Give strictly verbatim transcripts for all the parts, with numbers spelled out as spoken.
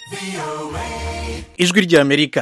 ijwi ry'Amerika.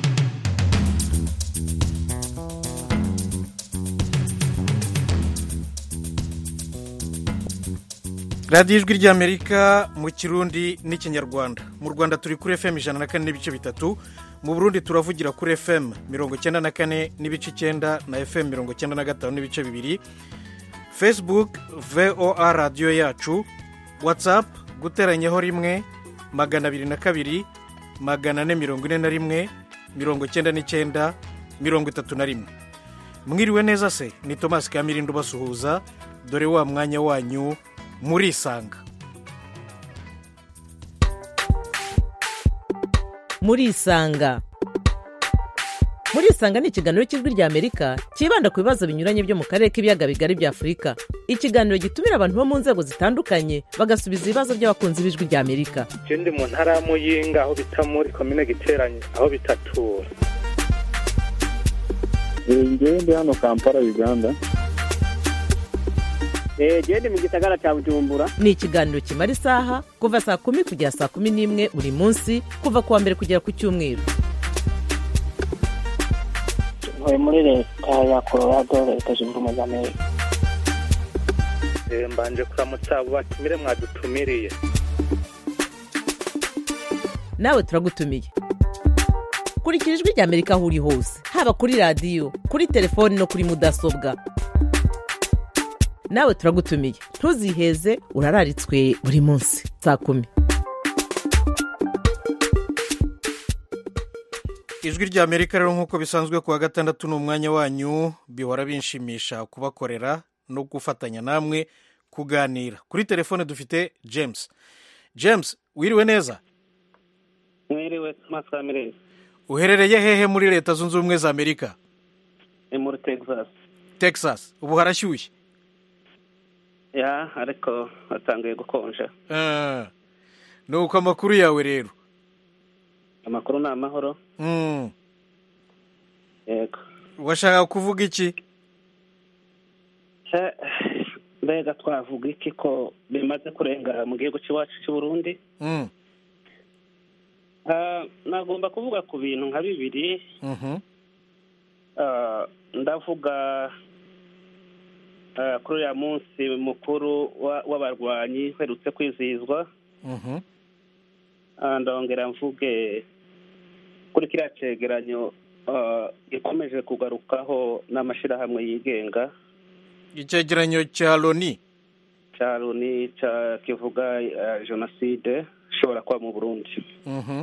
radiyo ijwi ry'Amerika mu kirundi n'ikinyarwanda. Mu Rwanda turi kuri F M ijana na kane n'ibice bitatu, mu Burundi turavugira kuri F M mirongo icyenda na kane n'ibice icyenda na F M mirongo icyenda na gatanu n'ibice bibiri, Facebook V O A radiyo yacu, WhatsApp guteranyeho rimwe magana abiri na kabiri magana ane mirongo ine na rimwe mirongo icyenda n'icyenda mirongo itatu na rimwe. Mwiriwe neza se, ni Thomas Kamirindo basuhuza, dore wa mwanya wanyu murisanga. Murisanga Murisanga ni ikiganiro cy'ijwi ry'Amerika kibanda ku bibazo binyuranye byo mu karere k'ibiyaga bigari bya Afurika. Ikiganiro gitumira abantu bo mu nzego zitandukanye bagasubiza ibibazo by'abakunzi b'ijwi ry'Amerika. Je ndi mu ntara ya Muyinga aho bita muri commune Giteranye aho bitatura. Ngewe ndi hano Kampala Uganda. Eh je ndi mu gisagara cya Bujumbura. Ni ikiganiro kimara isaha kuva saa kumi kugera saa kumi n'imwe buri munsi kuva kuwa mbere kugera ku cyumweru. Ntuye muri leta ya Colorado, leta zunze ubumwe za Amerika. Eh mbanje kuramutsa batumire mwadutumiriye. Nawe turagutumiye. Kurikira ijwi ry'Amerika aho uri hose, haba kuri radiyo, kuri telefoni no kuri mudasobwa. Nawe turagutumiye, ntuziheze, urararitswe buri munsi saa kumi. Ijwi ry'Amerika rero nk'uko bisanzwe kuwa gatandatu ni umwanya wanyu, bihora binshimisha kubakorera no gufatanya namwe kuganira. Kuri telefone dufite James. James, wiriwe neza? Mwiriwe Thomas Kamirindo. Uherereye hehe muri leta zunze ubumwe za Amerika? Ni muri Texas. Texas, ubu harashyushye? Ya, ariko hatangiye gukonja. Ah, nuko amakuru yawe rero? Amakuru ni amahoro. Mm. Yego. Washaka kuvuga iki? Eh, mbega twavuga iki ko bimaze kurenga mu gihugu cy'iwacu cy'u Burundi? Mm. Ah, nagomba kuvuga ku bintu nka bibiri. Mhm. Ah, ndavuga Uh, kuri ya munsi mukuru w'abarwanyi uherutse kwizihizwa. Mhm. Uh, ndongera mvuge kuri kiriya cegeranyo uh, gikomeje kugarukaho n'amashirahamwe yigenga. Icegeranyo cya Loni. Cya Loni cya kivuga uh, genocide ishobora kuba mu Burundi. Mhm.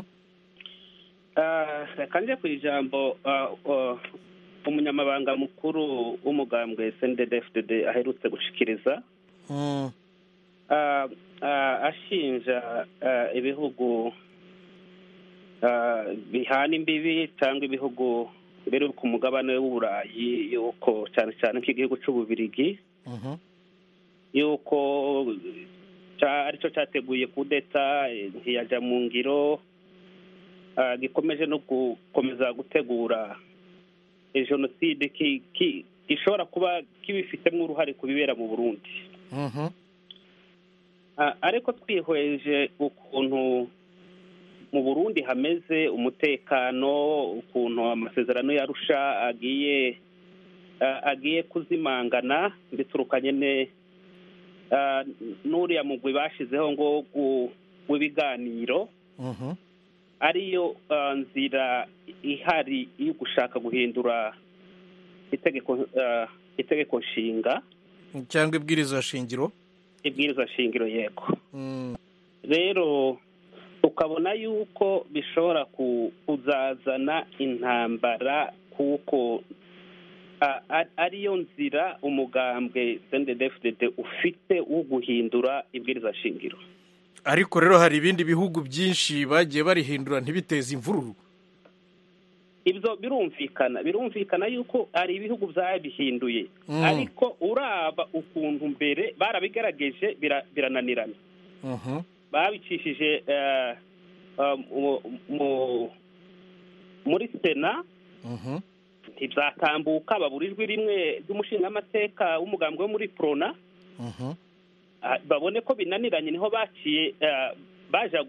Uh, kanje ku ijambo uh, uh, umunyamabanga mukuru w'umugambwe S N D D F D D aherutse gushikiriza mm. uh, uh, ashinja uh, ibihugu uh, bihana imbibi cyangwa ibihugu biri ku mugabane w'Uburayi yuko cyane cyane nk'igihugu cy'Ububirigi Mhm. yuko aricyo cyateguye kudeta ntiyaja mu ngiro, uh, gikomeje no gukomeza gutegura jenoside ki ki gishobora kuba kibifitemo uruhare kubibera mu Burundi. Mhm. Uh, ariko twihweje ukuntu mu Burundi hameze umutekano, ukuntu amasezerano yarusha agiye uh, agiye kuzimangana biturukanye ne uh, n'uriya mugwi bashizeho ngo w'ibiganiro. Mhm. ariyo uh, nzira ihari yo gushaka guhindura itegeko uh, itegeko nshinga cyangwa ibwiriza shingiro. Ibwiriza shingiro yego. Mm. Rero ukabona yuko bishobora kuzazana intambara kuko uh, ariyo nzira umugambwe S N D D F D D ufite wo guhindura ibwiriza shingiro. Ariko rero hari ibindi bihugu byinshi bagiye barihindura ntibiteze imvururu. Ibyo birumvikana birumvikana yuko ari ibihugu byabihinduye. Mm. Ariko uraba ukuntu mbere barabigerageje birananirana. Mhm. Uh-huh. Babicishije uh, um, muri Sena. Mhm. Uh-huh. Ntibyatambuka baburijwe rimwe ry'umushingamateka w'umugambwe wo muri Prona. Mhm. Uh-huh. Babone ko binaniranye niho baciye baja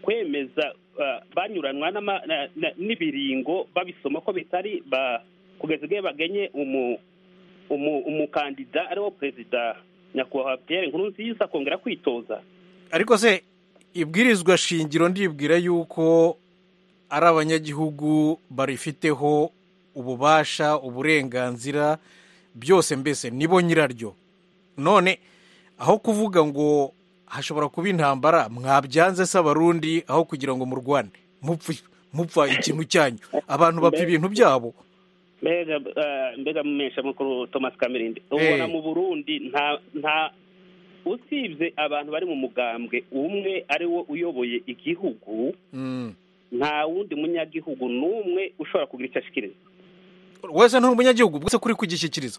kwemeza banyuranwa n'ibiringo babisoma ko bitari kugeza igihe bagenye umukandida ariwo perezida nyakubahwa Pierre Nkurunziza kongera kwitoza. Ariko se ibwirizwa shingiro ndibwira yuko ari abanyagihugu barifiteho ububasha uburenganzira byose, mbese nibo nyiraryo. None aho kuvuga ngo hashobora kuba intambara, mwabyanze se abarundi aho kugira ngo murwane mupfa ikintu cyanyu, abantu bapfa ibintu byabo. mbega mbega mumesha mukuru Thomas Kamirindi ubona mu Burundi nta nta usibye abantu bari mu mugambwe umwe ari wo uyoboye igihugu, nta wundi munyagihugu n'umwe ushobora kugira icyo ashikiriza. Wese nturi umunyagihugu bwose kuri kugishyikiriza,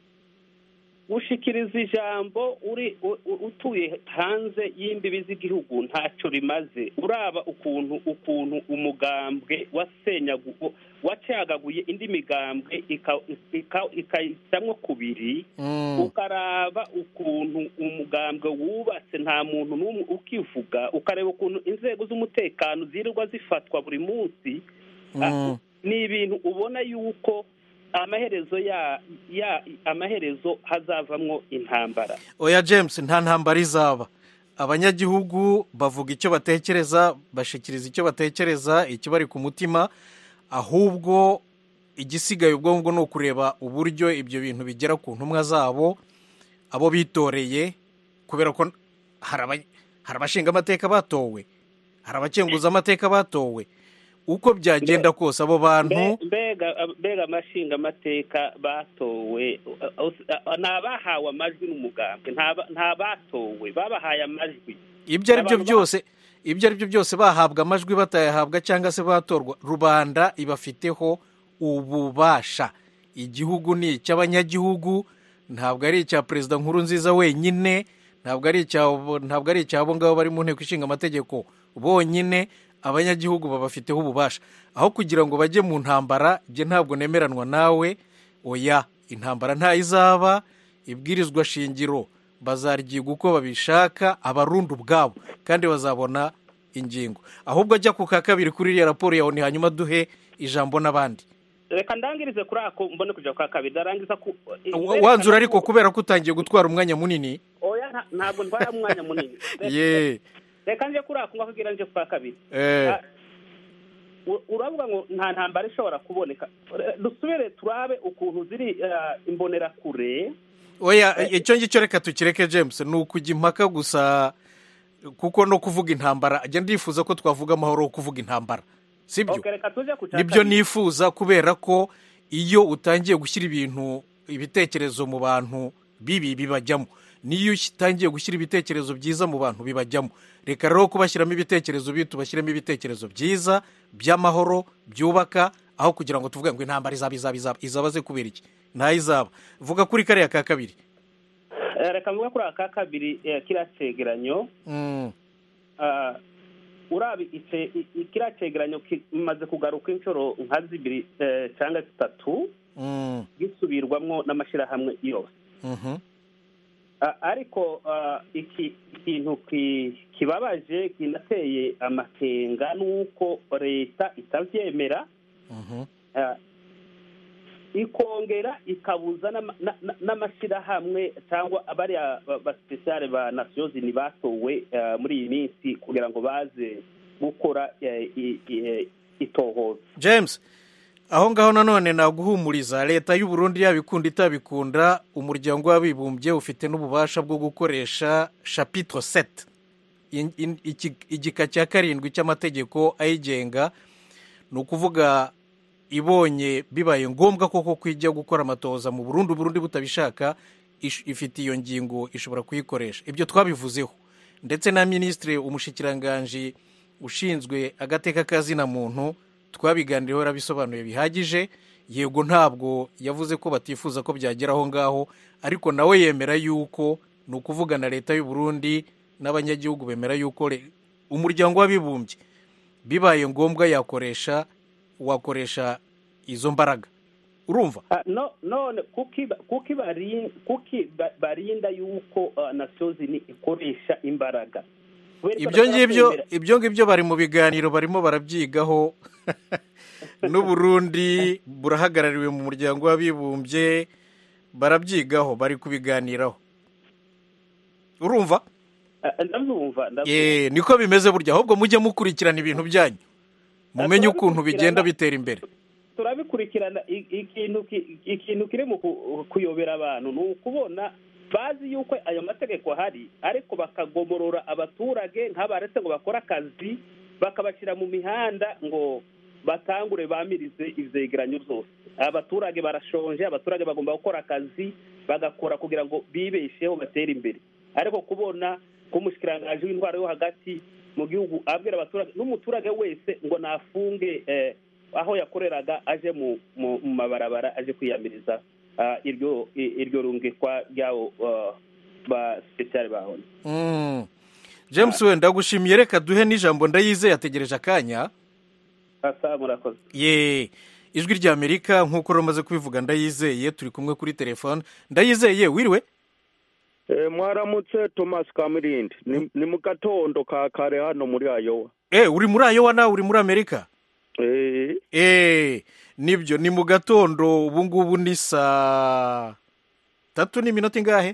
ushikiriza ijambo uri utuye hanze y'imbibi z'igihugu ntacyo rimaze. Uraba ukuntu ukuntu umugambwe wasenyagu wacagaguye indi migambwe ikayicamwo kubiri, ukaraba ukuntu umugambwe wubatse nta muntu n'umwe ukivuga, ukareba ukuntu inzego z'umutekano zirirwa zifatwa buri munsi. Ni ibintu ubona yuko amaherezo ya ya amaherezo hazavamwo intambara. Oya James, nta ntambara izaba. Abanyagihugu bavuga icyo batekereza, bashikiriza icyo batekereza, ikibari ku mutima, ahubwo igisigaye ubwo no kureba uburyo ibyo bintu bigera ku ntumwa zabo abo bitoreye, kubera ko hari abashinga amateka batowe, hari abakenguza amateka batowe. Uko byagenda kose abo bantu mbega mbega amashinga amateka batowe nabahawe amajwi n'umugambwe, nta batowe babahaye amajwi. Ibyo ari byo byose ibyo ari byo byose bahabwa amajwi batayahabwa cyangwa se batorwa, rubanda ibafiteho ububasha. Igihugu ni icy'abanyagihugu, ntabwo ari icya perezida Nkurunziza wenyine, ntabwo ari icyabo ntabwo ari icyabo ngabo bari mu nteko ishinga amategeko bonyine. Abanyagihugu babafiteho ububasha. Aho kugira ngo bajye mu ntambara, je ntabwo nemeranwa nawe. Oya, intambara nta izaba, ibwirizwa shingiro bazaryiga uko babishaka abarundi ubwabo, kandi bazabona ingingo. Ahubwo ajya ku ka kabiri kuri iriya raporo yawe, ni hanyuma duhe ijambo n'abandi. Reka ndangirize kuri ako mbone kuja ku ka kabiri, darangiza ku wanzura ariko kubera ko utangiye gutwara umwanya munini. Oya, ntabwo ntwara umwanya munini. Ye reka nje kuri ako ngakugira nje ku ka kabiri. Eh uravuga ngo nta ntambara ishobora kuboneka. Dusubire turabe ukuntu ziri imbonera kure. Oya, icyo ngicyo reka tukireke James, ni ukujya impaka gusa, kuko no kuvuga intambara ajya ndifuza ko twavuga amahoro wo kuvuga intambara, sibyo? Okay, reka tuje ku cyaka. Nibyo nifuza, kubera ko iyo utangiye gushyira ibintu ibitekerezo mu bantu bibi bibajyamo, niyo utangiye gushyira ibitekerezo byiza mu bantu bibajyamo. Reka rero kubashyiramo ibitekerezo bibi, tubashyiramo ibitekerezo byiza by'amahoro byubaka, aho kugira ngo tuvuge ngo intambara izaba izaba izaba izabaze kubera iki. Nta izaba. Vuga kuri kariya ka kabiri. Reka mvuga kuri aka kabiri kiracegeranyo. Mm. Uh, urabi ite kiracegeranyo kimaze kugaruka inshuro nka zibiri cyangwa zitatu. Mm. Gisubirwamwo n'amashirahamwe yose. Mhm. Uh, ariko uh, iki kintu kibabaje kinateye amakenga nuko leta itavyemera. Mhm. Uh, ikongera ikabuza n'amashirahamwe cyangwa abari ba speciale ba Nations Unies batowe muri iyi minsi kugira ngo baze gukora itohoza. James, aho ngaho nanone naguhumuriza, leta y'u Burundi yabikunda itabikunda, umuryango w'abibumbye ufite n'ububasha bwo gukoresha chapitre sept, igika cya karindwi cy'amategeko ayigenga. Ni ukuvuga ibonye bibaye ngombwa koko kwijya gukora amatoza mu Burundi, Burundi butabishaka, ifite iyo ngingo ishobora kuyikoresha. Ibyo twabivuzeho, ndetse na ministre umushikiranganje ushinzwe agateka kazina muntu twabiganiriyeho, rabisobanuye bihagije. Yego, ntabwo yavuze ko batifuza ko byageraho ngaho, ariko nawe yemera yuko ni ukuvuga na leta y'u Burundi n'abanyagihugu bemera yuko umuryango w'abibumbye bibaye ngombwa yakoresha wakoresha izo mbaraga. Urumva? Uh, no none kuki kuki bari kuki barinda yuko uh, Nations Unies ikoresha imbaraga. ibyo ngibyo ibyo ngibyo bari mu biganiro barimo barabyigaho n'Uburundi burahagarariwe mu muryango w'abibumbye barabyigaho bari kubiganiraho urumva ndabyumva eh niko bimeze burya ahubwo mujye mukurikirana ibintu byanyu mumenye ukuntu bigenda bitera imbere turabikurikirana ikintu ikintu kiri mu kuyobera abantu ni ukubona bazi yuko ayo mategeko ahari ariko bakagomorora abaturage nk'abaretse ngo bakore akazi bakabashyira mu mihanda ngo batangure bamirize ivyegeranyo byose abaturage barashonje abaturage bagomba gukora akazi bagakora kugira ngo bibesheho batere imbere ariko kubona k'umushikiranganje w'intwaro yo hagati mu gihugu abwira abaturage n'umuturage wese ngo nafunge eh, aho yakoreraga aje mu mabarabara aje kwiyamiriza iryo iryo rungikwa ryawo ba special bahone mm. James we ndagushimiye reka duhe n'ijambo Ndayizeye yategereje akanya asa murakoze ye ijwi rya Amerika nkuko rumaze kubivuga Ndayizeye turi kumwe kuri telefone Ndayizeye wiriwe eh mwaramutse Thomas Kamirindi ni, ni mu gatondo ka kare hano muri Iowa eh uri muri Iowa na uri muri Amerika eh eh nibyo ni mu gatondo ubu ngubu ni saa tatu n'iminota ingahe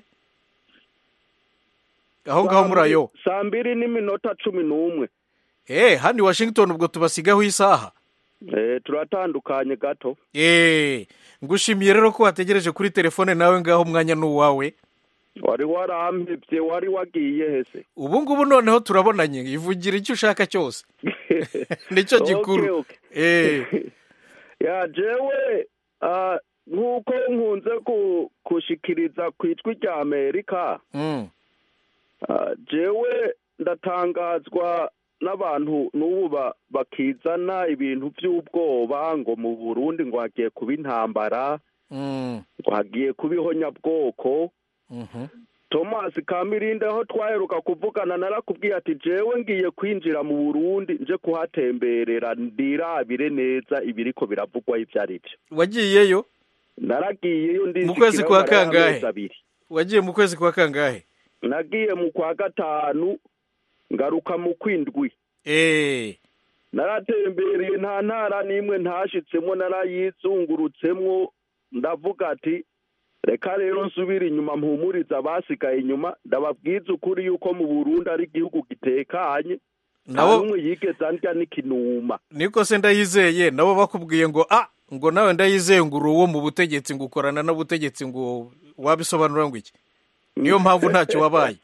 aho ngaho muri Iowa saa mbiri n'iminota cumi n'umwe eh handi Washington ubwo tubasigaho isaha eh turatandukanye gato eh ngushimiye rero ko wategereje kuri telefone nawe ngaho mwanya n'uwawe wari warampebye wari wagiye hese ubu ngubu noneho turabonanye ivugira icyo ushaka cyose nicyo gikuru okay, okay. eh ya jewe uh, nkuko nkunze kushikiriza kwitwa rya Amerika mm. uh, jewe ndatangazwa n'abantu n'ubu bakizana ibintu by'ubwoba ngo mu Burundi ngo hagiye kuba intambara mm. ngo hagiye kuba ihonyabwoko mhm Thomas Kamirindi aho twaheruka kuvugana narakubwiye ati jewe ngiye kwinjira mu Burundi nje kuhatemberera ndirabire neza ibiriko biravugwa ivyari byo wagiyeyo naragiyeyo ndi mu kwezi kwa kangahe wagiye mu kwezi kwa kangahe nagiye mu kwa gatanu ngaruka mu kwindwi eh naratembereye nta ntara nimwe ntashitsemo narayizungurutsemwo ndavuga ati reka rero nsubira inyuma mpumuriza basigaye inyuma ndababwiza ukuri yuko mu Burundi ari igihugu gitekanye nabo umwe yigeze andya n'ikinuma niko se Ndayizeye nabo bakubwiye ngo ah ngo nawe Ndayizeye ngo uwo mu butegetsi ngo ukorana n'ubutegetsi ngo wabisobanura ngo iki niyo mpamvu ntacyo wabaye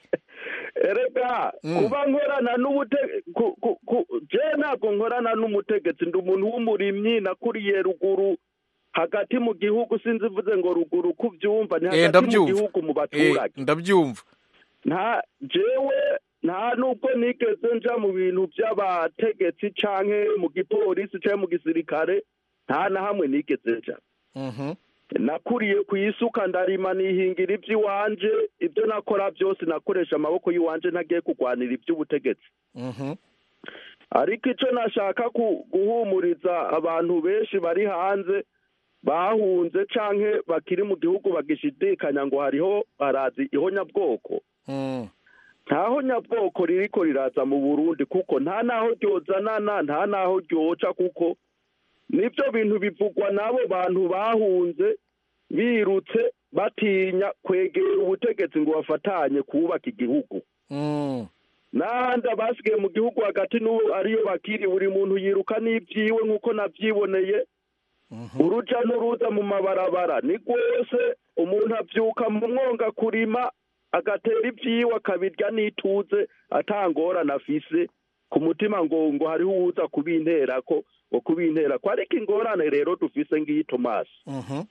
erega kuba nkorana n'ubutegetsi je ntabwo nkorana n'umutegetsi ndi umuntu w'umurimyi nakuriye ruguru hagati mu gihugu sinzi vuze ngo ruguru kuvyumva ni hagati mu gihugu mu baturage ndabyumva nta jewe nta nubwo nigeze nja mu bintu by'abategetsi canke mu gipolisi canke mu gisirikare nta na hamwe nigeze nja mhm nakuriye ku isuka ndarima nihingira iby'iwanje ibyo nakora byose nakoresha amaboko y'iwanje ntagiye kugwanira iby'ubutegetsi mhm ariko ico nashaka guhumuriza abantu benshi bari hanze bahunze canke bakiri mu gihugu bagishidikanya ngo hariho harazi ihonyabwoko mm. nta honyabwoko ririko riraza mu Burundi kuko nta naho ryozanana nta naho ryoca kuko nibyo bintu bivugwa nabo bantu bahunze birutse batinya kwegera ubutegetsi ngo bafatanye kubaka igihugu mm. nanda basigaye mu gihugu hagati n'ubu ariyo bakiri buri muntu yiruka n'ibyiwe nk'uko navyiboneye uruja n'uruza mu mabarabara ni rwose umuntu abyuka mu mwonga kurima agatera ibyiwe akabirya n'ituze atangorana afise ku mutima ngo ngo hariho uwuza kubintera ko ngo kubintera ko ariko ingorane rero dufise ngiyi Thomas mhm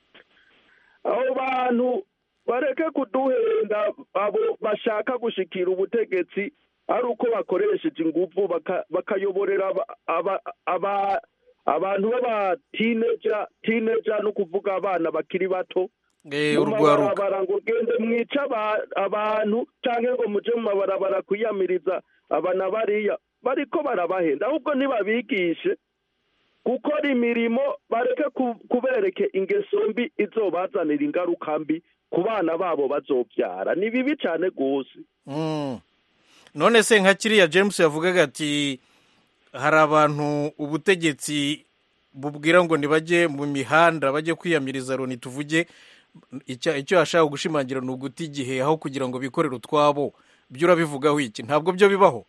abo bantu bareke kuduhenda abo bashaka gushikira ubutegetsi ari uko bakoresheje ingufu bakayoborera aba aba abantu baba teenager teenager no kuvuga abana bakiri bato eh urwaruka barango gende mwica abantu canke ngo muje mu mabarabara kuyamiriza abana bariya bariko barabahenda ahubwo nibabigishe gukora imirimo bareke kubereke ingeso mbi izobazanira ingaruka mbi ku bana babo bazobyara ni bibi cyane gose mm. none se nka kiriya James yavugaga ati hari abantu ubutegetsi bubwira ngo ntibajye mu mihanda bajye kwiyamiriza Loni tuvuge icyo yashaka gushimangira ni uguta igihe aho kugira ngo bikorere utwabo byo urabivugaho iki ntabwo byo bibaho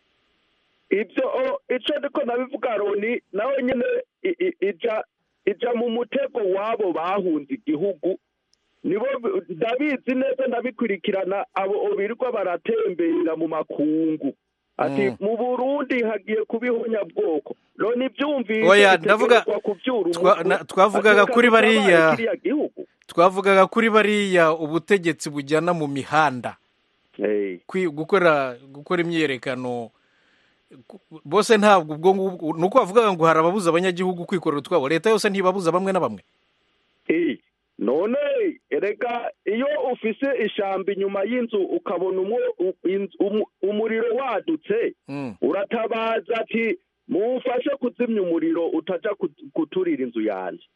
ibyo icyo ndiko nabivuga Loni nawe nyine ija ija mu mutego wabo bahunze igihugu nibo ndabizi neza ndabikurikirana abo birirwa baratembera mu makungu ati mu Burundi hagiye kubihunya bwoko Loni byumvise oya ndavuga twavugaga kuri bariya twavugaga kuri bariya ubutegetsi bujyana mu mihanda gukora gukora imyiyerekano bose ntabwo ubwo nuko bavugaga ngo hari ababuza abanyagihugu kwikorera utwabo leta yose ntibabuza bamwe na bamwe none erega iyo ufise ishyamba inyuma y'inzu ukabona umuriro wadutse uratabaza ati mufashe kuzimya umuriro utajya guturira inzu yanjye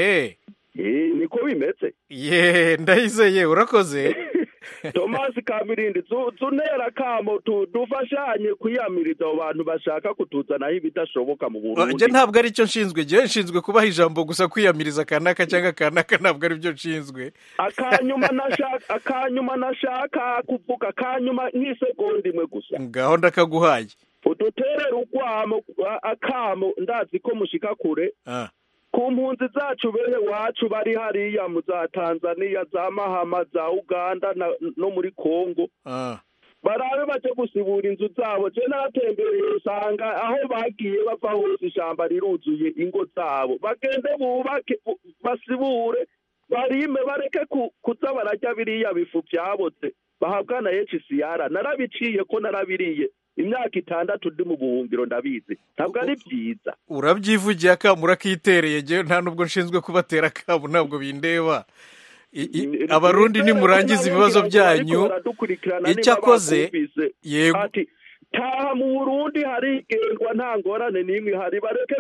niko bimeze ye ndayizeye urakoze Thomas Kamirindi tunera kamo dufashanye kwiyamiriza abo bantu bashaka kutuzanaho ibidashoboka mu Burundi je ntabwo ari cyo nshinzwe je nshinzwe kubaha ijambo gusa kwiyamiriza kanaka cyangwa kanaka ntabwo ari byo nshinzwe akanyuma nashaka akanyuma nashaka kuvuga akanyuma nk'isegonda imwe gusa ngaho ndakaguhaye uduterera urwamo akamo ndazi ko mushika kure ah ku mpunzi zacu bene wacu bari hariya mu za Tanzania za Mahama za Uganda no muri Kongo barabe baje gusibura inzu zabo je natembereye usanga aho bagiye bava hose ishamba riruzuye ingo zabo bagende bubake basibure barime bareke kuza barajya biriya bifu byabotse bahabwa na H C R narabiciye ko narabiriye imyaka itandatu ndi mu buhungiro ndabizi ntabwo ari byiza urabyivugiye akamura kitereye je nta nubwo nshinzwe kubatera akabu ntabwo bindeba abarundi nimurangiza ibibazo byanyu icyo akoze yego ati taha mu Burundi hari igendwa nta ngorane n'imwe hari bareke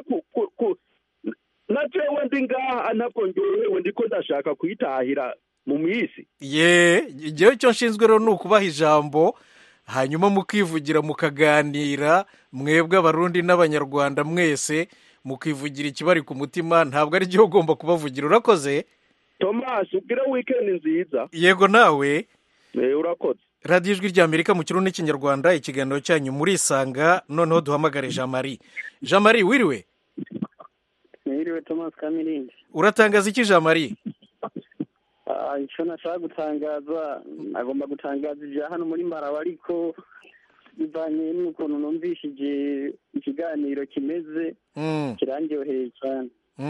na jewe ndi ngaha ntabwo ndyohewe ndiko ndashaka kwitahira mu misi ye jewe icyo nshinzwe rero ni ukubaha ijambo hanyuma mukivugira mukaganira mwebwe abarundi n'abanyarwanda mwese mukivugira ikibari ku mutima ntabwo ari cyo ugomba kubavugira urakoze Thomas ubwire weekend nziza yego nawe eh urakoze Radio Ijwi rya Amerika mu kirundi n'ikinyarwanda ikiganiro cyanyu muri Isanga noneho duhamagare Jean Marie Jean Marie wiriwe wiriwe Thomas Kamirindi uratangaza iki Jean Marie icyo nashaka gutangaza agomba gutangaza ibya hano muri Marawi ariko bivanye n'ukuntu numvishije ikiganiro kimeze kirandyoheye cyane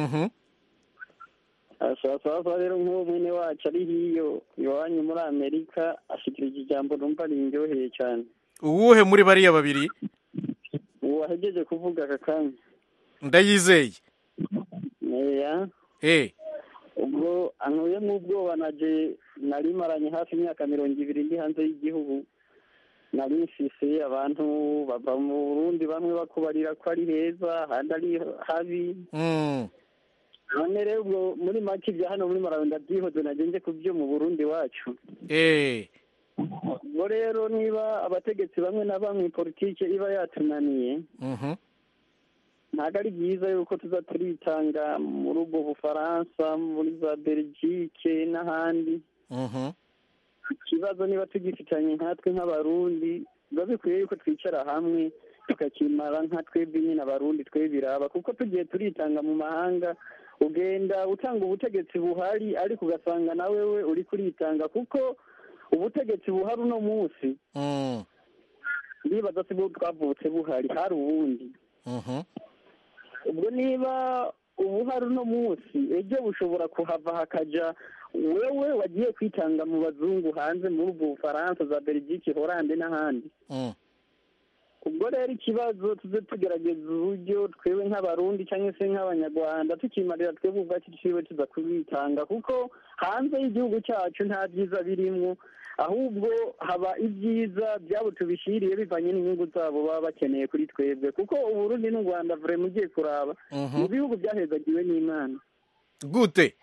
asaba rero nk'uwo mwene wacu ari hiyo iwanyu muri Amerika ashikirije ijambo numva rindyoheye cyane uwuhe muri bariya babiri uwo ahejeje kuvuga aka kanya ndayizeye yeah eh ubwo ankuye mu bwoba naje nari maranye hafi imyaka mirongo ibiri ndi hanze y'igihugu nari mfise abantu bava mu Burundi bamwe bakubarira ko ari heza handi ari habi none rero ubwo muri make ibya hano muri Marawi ndabyihoze nagenje ku byo mu Burundi wacu eh ubwo rero niba abategetsi bamwe na bamwe politike iba yatunaniye ntabwo ari byiza yuko tuza turitanga muri ubwo Bufaransa muri za Belgique n'ahandi ikibazo niba tugifitanye nkatwe nk'abarundi biba bikwiye yuko twicara hamwe tukakimara nka twebwe nyine abarundi twe biraba kuko tugiye turitanga mu mahanga ugenda utanga ubutegetsi buhari ariko ugasanga na wewe uri kuritanga kuko ubutegetsi buhari uno munsi nibaza si bwo twavutse buhari hari ubundi ubwo niba ubuhari uno munsi ejo bushobora kuhava hakaja wewe wagiye kwitanga mu bazungu hanze muri ubwo Bufaransa za Belgique Hollande n'ahandi ubwo rero ikibazo tuze tugerageza uburyo twebwe nk'abarundi cyangwa se nk'abanyarwanda tukimarira twebwe ubwacu twiwe tuza kubitanga kuko hanze y'igihugu cyacu nta byiza birimwo ahubwo haba ibyiza byabo tubishiriye bivanye n'inyungu zabo baba bakeneye kuri twebwe kuko Uburundi n'u Rwanda vraiment ugiye kuraba mu bihugu byahezagiwe n'Imana gute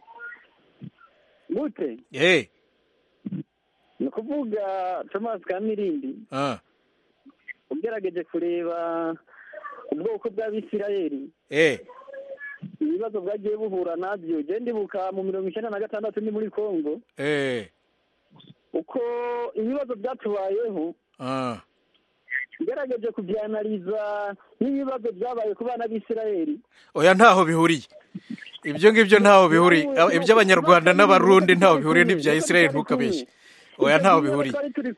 gute eh ni kuvuga Thomas Kamirindi ah ugerageje kureba ubwoko bw'abisirayeli eh ibibazo bwagiye buhura nabyo je ndibuka mu mirongo icyenda na gatandatu ni muri Kongo eh uko ibibazo byatubayeho ah ugerageje kubyanaliza n'ibibazo byabaye ku bana b'Isirayeli oya ntaho bihuriye ibyo ngibyo ntaho bihuriye iby'abanyarwanda n'abarundi ntaho bihuriye n'ibya Isirayeli ntukabeshye oya ntaho bihuriye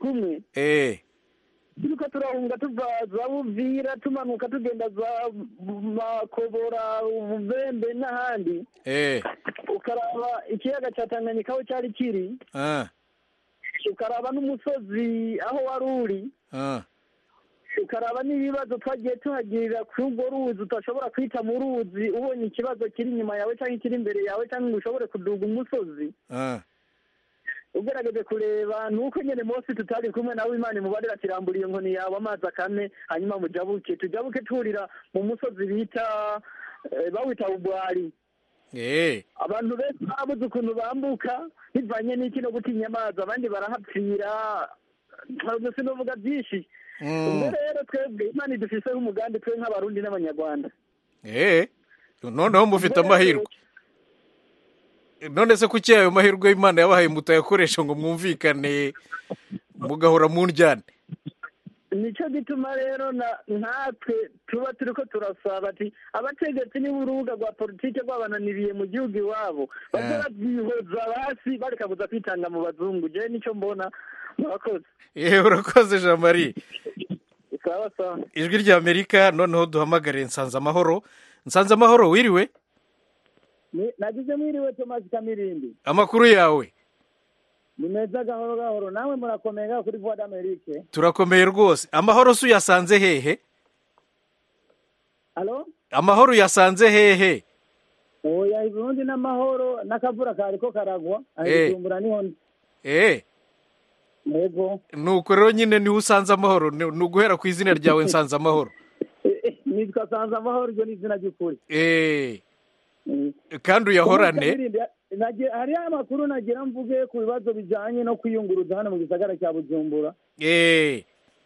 eh turiko turahunga tuva za Buvira tumanuka tugenda za Makobora Ubembe n'ahandi eh ukaraba ikiyaga cya Tanganyika aho cyari kiri ah ukaraba n'umusozi aho wari uri ah ukaraba n'ibibazo twagiye tuhagirira kuri urwo ruzi utashobora kwita mu ruzi ubonye ikibazo kiri inyuma yawe cyangwa kiri imbere yawe cyangwa ngo ushobore kuduga umusozi ah ugerageje kureba nuko nyene Mose tutari kumwe nawe Imana imubarira kiramburiye inkoni yawe amazi akame hanyuma mujabuke tujabuke turira mu musozi bita bawita ubwari eh abantu benshi babuze ukuntu bambuka bivanye n'iki no gutinya amazi abandi barahapfira ntabwo sinovuga byinshi ubwo rero twebwe Imana idufise umugambi twe nk'abarundi n'abanyarwanda eh noneho mufite amahirwe none se kuki ayo mahirwe Imana yabahaye mutayakoresha ngo mwumvikane mugahora mu njyane nicyo gituma rero natwe tuba turiko turasaba ati abategetsi n'urubuga rwa politike rwabananiriye mu gihugu iwabo baze babyihoza hasi bareka kuza kwitanga mu bazungu je nicyo mbona murakoze yewe urakoze Jean Marie sawa sawa ijwi rya Amerika noneho duhamagare Nsanze Amahoro Nsanze Amahoro wiriwe nagize mwiriwe Thomas Kamirindi amakuru yawe ni meza gahoro gahoro nawe murakomeye kuri Voix d'Amerique turakomeye rwose amahoro su yasanze hehe Allo amahoro yasanze hehe oya iburundi n'amahoro nakavura kariko karagwa ahitumbura niho eh yego nuko rero nyine ni usanze amahoro ni uguhera ku izina ryawe Nsanze Amahoro nitwa Nsanze Amahoro ryo ni izina ry'ukuri eh kandi uyahorane hari amakuru nagira mvuge ku bibazo bijyanye no kwiyunguruza hano mu gisagara cya Bujumbura eh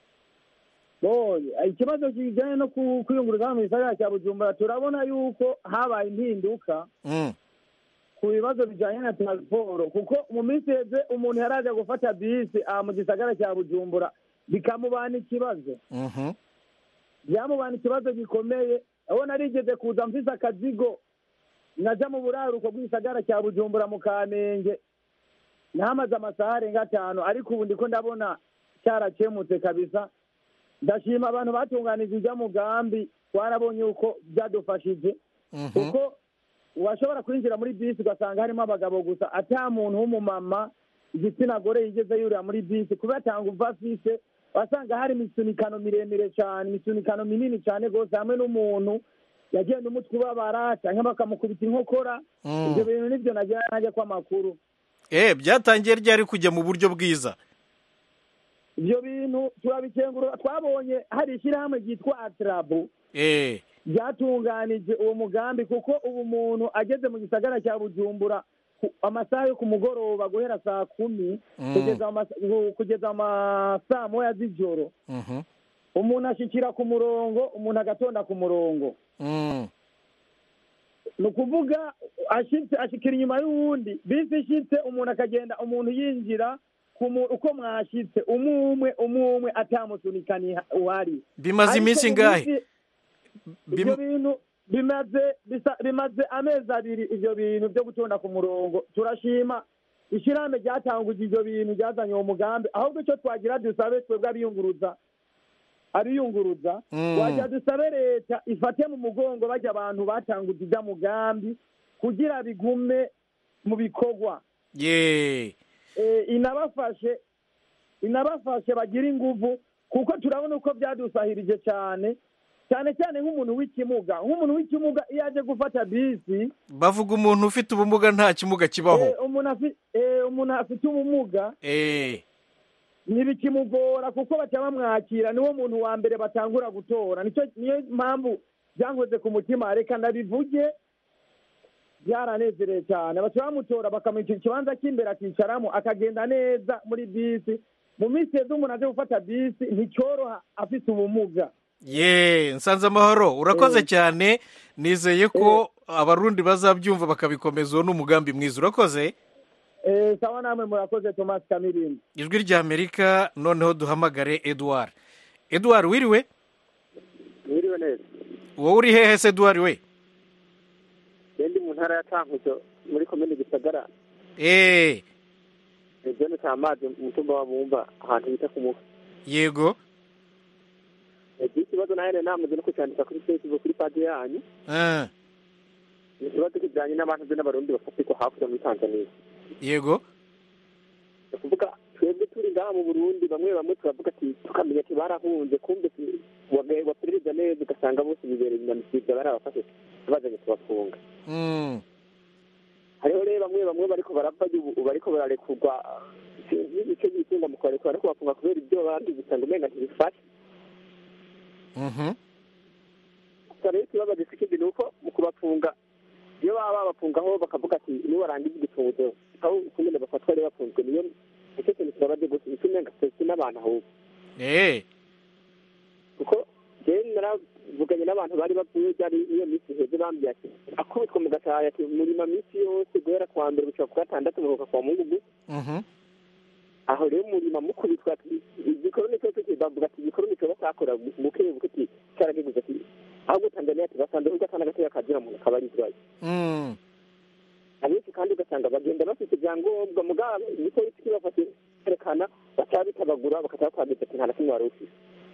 ikibazo kijyanye no kwiyunguruza hano mu gisagara cya Bujumbura turabona yuko habaye impinduka ku bibazo bijyanye na transport kuko mu minsi heze umuntu yaraje gufata bisi mu gisagara cya Bujumbura bikamubana ikibazo byamubana ikibazo gikomeye aho narigeze kuza mfise akazigo naja mu buraruko bw'isagara cya Bujumbura mu Kamenge nahamaze amasaha arenga atanu ariko ubu ndiko ndabona cyarakemutse kabisa ndashima abantu batunganije ijya mugambi warabonye uko byadufashije kuko washobora kwinjira muri bisi ugasanga harimo abagabo gusa ata muntu w'umumama igitsina gore yigeze yurira muri bisi kuba atanga uva afise wasanga hari imisunikano miremire cyane imisunikano minini cyane rwose hamwe n'umuntu yagenda umutwe ubabara cyangwa bakamukubita inkokora ibyo bintu nibyo nagira najya kwa makuru eh byatangiye ryari kujya mu buryo bwiza ibyo bintu turabikengurura twabonye hari ishyirahamwe ryitwa Atrabu eh byatunganije uwo mugambi kuko ubu umuntu ageze mu gisagara cya Bujumbura amasaha yo ku mugoroba guhera saa kumi kugeza kugeza amasaa moya z'ijoro umuntu ashikira ku murongo umuntu agatonda ku murongo ni ukuvuga ashikira inyuma y'uwundi bisi ishitse umuntu akagenda umuntu yinjira uko mwashitse umwe umwe umwe atamusunikani uhari bimaze iminsi ngahe ibyo bintu bimaze bimaze amezi abiri ibyo bintu byo gutonda ku murongo turashima ishyirahamwe ryatanguje ibyo bintu ryazanye uwo mugambi ahubwo icyo twagira dusabe twebwe abiyunguruza abiyunguruza wajya dusabe leta ifate mu mugongo bajya abantu batanguje ibya mugambi kugira bigume mu bikorwa ye inabafashe inabafashe bagira inguvu kuko turabona uko byadusahirije cyane cyane cyane nk'umuntu w'ikimuga nk'umuntu w'ikimuga iyo aje gufata bisi bavuga umuntu ufite ubumuga nta kimuga kibaho umuntu afite ubumuga ntibikimugora kuko baca bamwakira niwo muntu wa mbere batangura gutora niyo mpamvu byankoze ku mutima reka ndabivuge byaranezereye cyane baca bamutora bakamuha ikibanza cy'imbere akicaramo akagenda neza muri bisi mu minsi yeze umuntu aje gufata bisi nticyoroha afite ubumuga. ye nsanze amahoro urakoze cyane nizeye ko abarundi bazabyumva bakabikomeza uwo n'umugambi mwiza urakoze. Eh, sawa namwe murakoze Thomas Kamirindi. Ijwi rya Amerika noneho duhamagare Edouard. Edouard wiriwe? Wiriwe neza. Wowe uri hehe se Edouard we? Ndi mu ntara ya Cankuzo muri komine Gisagara. Eh. Ejene cyamaze mutumba wa Bumba ahantu bita ku mufu. Yego. Egi kibazo naye namaze no kucyandika kuri Facebook kuri page yanyu. Eh. Ikibazo kijyanye n'abantu be n'abarundi bafatirwa hakurya muri Tanzania. Yego. Kuvuga twebwe turi ngaha mu Burundi bamwe bamwe turavuga ati tukamenya ati barahunze kumbe wagaye baperereza neza ugasanga bose bibereye inyamisibwa barabafashe bazanye kubafunga. Mm. Hariho rero bamwe bamwe bariko barapfa ubu bariko bararekurwa icyo gitunga mu kwarekura ariko bafunga kubera ibyo bandi bisanga umenga ntibifashe. Mhm. Kare ikibazo gifite ni uko mu kubafunga iyo baba babafungaho bakavuga ati ni warangiza igifungo aho kumene bafatwa rero bafunzwe niyo icyo kintu kirabaje gusa ikimenga cyose n'abantu aho. Eh. Kuko je naravuganye n'abantu bari bavuye byari iyo misi heze bambye ati akubitwa mu gataya ati muri ma misi yose guhera kwa mbere guca ku gatandatu muruka kwa Mungu. Mhm. Aho rero murima mukubitwa igikoroni cyo kibavuga ati igikoroni cyo basakora muke bukuti cyaragiguze ati ahubwo Tanzania ati basanze ugatanga gataya kazira mu kabarizwaye. Mm. Abiki kandi ugasanga bagenda bafite ibyangombwa mugabe igipolisi kibafashe kerekana bacabitabagura bakatakwandika ati nta kimwe warusi.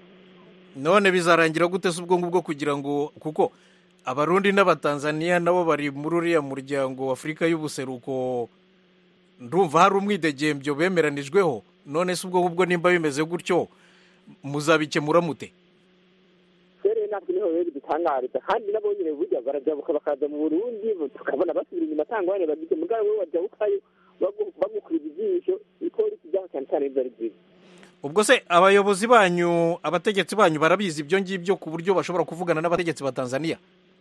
None bizarangira gute se ubwo ngubwo kugira ngo kuko abarundi n'abatanzania nabo bari muri uriya muryango wa Afurika y'ubuseruko ndumva hari umwidegembyo bemeranijweho none se ubwo ngubwo nimba bimeze gutyo muzabikemura mute? Sere ntabwo niho rero bitangariza kandi nabo nyine burya barajabuka bakaza mu Burundi tukabona basubira inyuma tangwane bagize mugabo we wajabukayo bagukuriza ijisho ipolisi byaho cyane cyane byari byiza. Ubwo se abayobozi banyu abategetsi banyu barabizi ibyo ngibyo ku buryo bashobora kuvugana n'abategetsi ba Tanzania?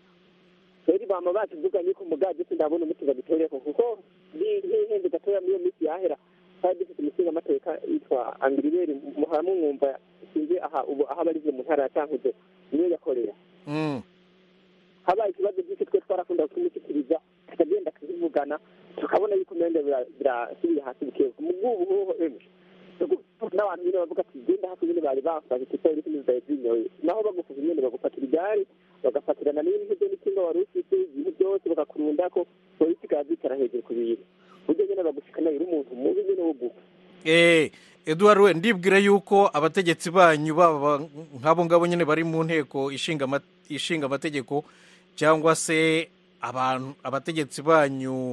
Seri bama batuvuganye ko mugaje sindabona umutima bitoreye kuko nihenze gatoya muri misi yahera kandi dufite umusinga amateka yitwa Angiriberi muhamu mwumva sinje aha ubu aha bari mu ntara ya Cankuzo niyo yakorera. Mm. Habaye ikibazo by'icyo twe twarakunda kumushyikiriza tukagenda kuvugana tukabona yuko mende birasubiye hasi bukewe mu bw'ubu emwe n'abantu nyine bavuga ati genda hafi nyine bari bafashe ipolisi n'izaye zinyoye naho bagufashe nyine bagufatira igare bagafatirana n'ibintu byo n'ikinga wari ufite ibintu byose bakakurunda ko polisi ikazicara hejuru ku bintu buryo nyine bagushikana iri umuntu mubi nyine wo gupfa. Eh, Edouard we ndibwira yuko abategetsi banyu baba nk'abo ngabo nyine bari mu nteko ishinga ishinga amategeko cyangwa se abantu abategetsi banyu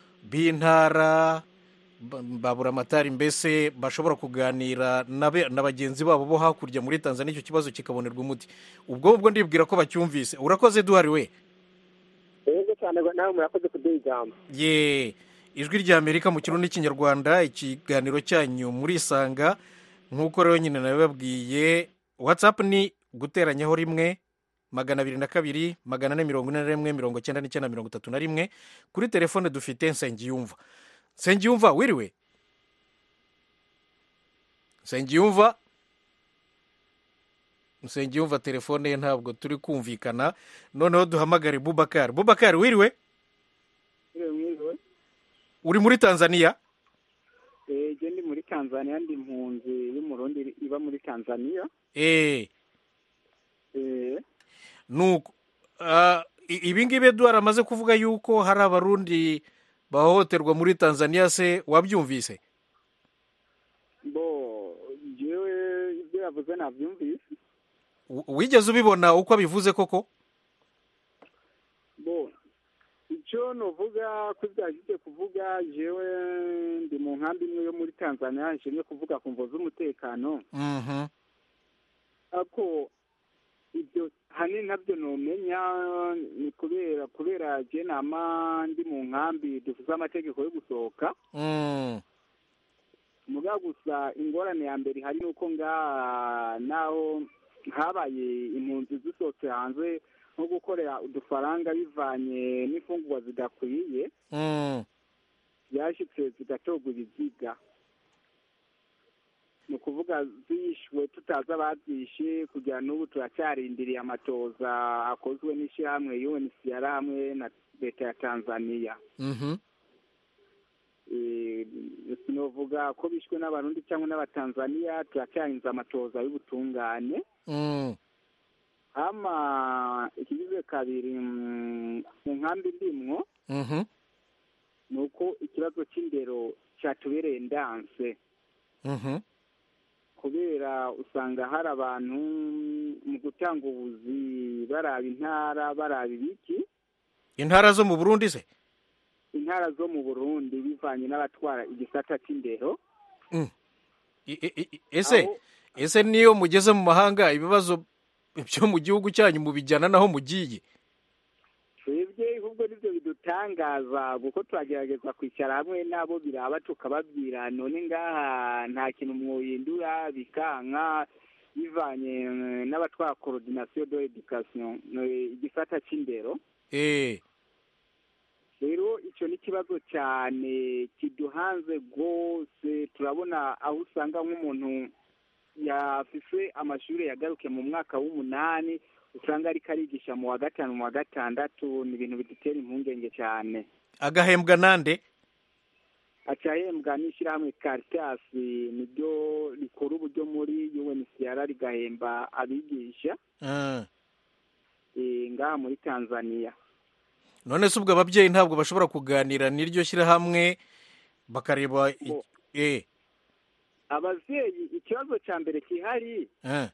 b'intara babura amatari mbese bashobora kuganira na bagenzi babo bo hakurya muri Tanzania icyo kibazo kikabonerwa umuti. Ubwo ubwo ndibwira ko bacyumvise. Urakoze Edouard we. Yego cyane nawe murakoze kuduha ijambo. Ye ijwi rya Amerika mu kirundi n'ikinyarwanda ikiganiro cyanyu muri Sanga nk'uko rero nyine nababwiye WhatsApp ni guteranyaho rimwe magana abiri na kabiri magana ane mirongo ine na rimwe mirongo cyenda n'icyenda mirongo itatu na rimwe kuri telefone dufite Nsengiyumva. Nsengiyumva wiriwe? Nsengiyumva Nsengiyumva telefone ye ntabwo turi kumvikana noneho duhamagare Bubakar. Bubakar wiriwe? Wiriwe. Uri muri Tanzania? Eh, je ndi muri Tanzania ndi impunzi y'umurundi iba muri Tanzania. Eh. Eh. Nuko uh, ibi ngibi Edouard amaze kuvuga yuko hari abarundi bahohoterwa muri Tanzania se wabyumvise? Bo jewe ibyo yavuze nabyumvise. Wigeze ubibona uko abivuze koko? Bo icyo novuga ko byagije kuvuga jewe ndi mu nkambi imwe yo muri Tanzania nshimye kuvuga ku mvo z'umutekano. Mhm. Ako ibyo hani nabyo nomenya ni kubera kubera je nama ndi mu nkambi dufuza amategeko yo gusohoka. Mm. Muga gusa ingorane ya mbere hari nuko nga naho habaye impunzi zisohotse hanze nko gukorera udufaranga bivanye n'ifungurwa zidakwiye. Mm. Yashitse zigatogura iziga. ni ukuvuga zishwe tutazi abazishe kugira n'ubu turacyarindiriye amatoza akozwe n'ishyirahamwe U N H C R hamwe na leta ya Tanzania. Mhm. Eh, sinovuga ko bishwe n'abarundi cyangwa n'abatanzania, turacyarinze amatoza y'ubutungane. Mm. Ama ikigize kabiri mu nkambi ndimwo Mhm. nuko ikibazo cy'indero cyatubereye ndanse. Mhm. Kubera usanga hari abantu mu gutanga ubuzi baraba intara baraba ibiki Intara zo mu Burundi se? intara zo mu Burundi bivanye n'abatwara igisata cy'indero. Mm. I- i- i- Ese Aho- ese niyo mugeze mu mahanga ibibazo byo mu gihugu cyanyu mubijyana naho mugiye? twebwe ahubwo nibyo bidutangaza kuko turagerageza kwicara hamwe nabo biraba tukababwira none ngaha nta kintu mwohindura bikanka bivanye eh, n'abatwara coordination de l'éducation eh, igisata cy'indero. Eh. Rero icyo ni ikibazo cyane kiduhanze rwose. Turabona aho usanga nk'umuntu yafise amashuri yagaruke mu mwaka w'umunani usanga ariko arigisha mu wa gatanu mu wa gatandatu. Ni ibintu bidutera impungenge cyane. Agahembwa nande? Acahembwa n'ishyirahamwe Caritas, niryo rikora uburyo muri U N H C R rigahemba abigisha Ah. eh, ngaha muri Tanzania. None se ubwo ababyeyi ntabwo bashobora kuganira n'iryo shyirahamwe bakareba i- Bo. eh Abavyeyi ikibazo cya mbere kihari, eh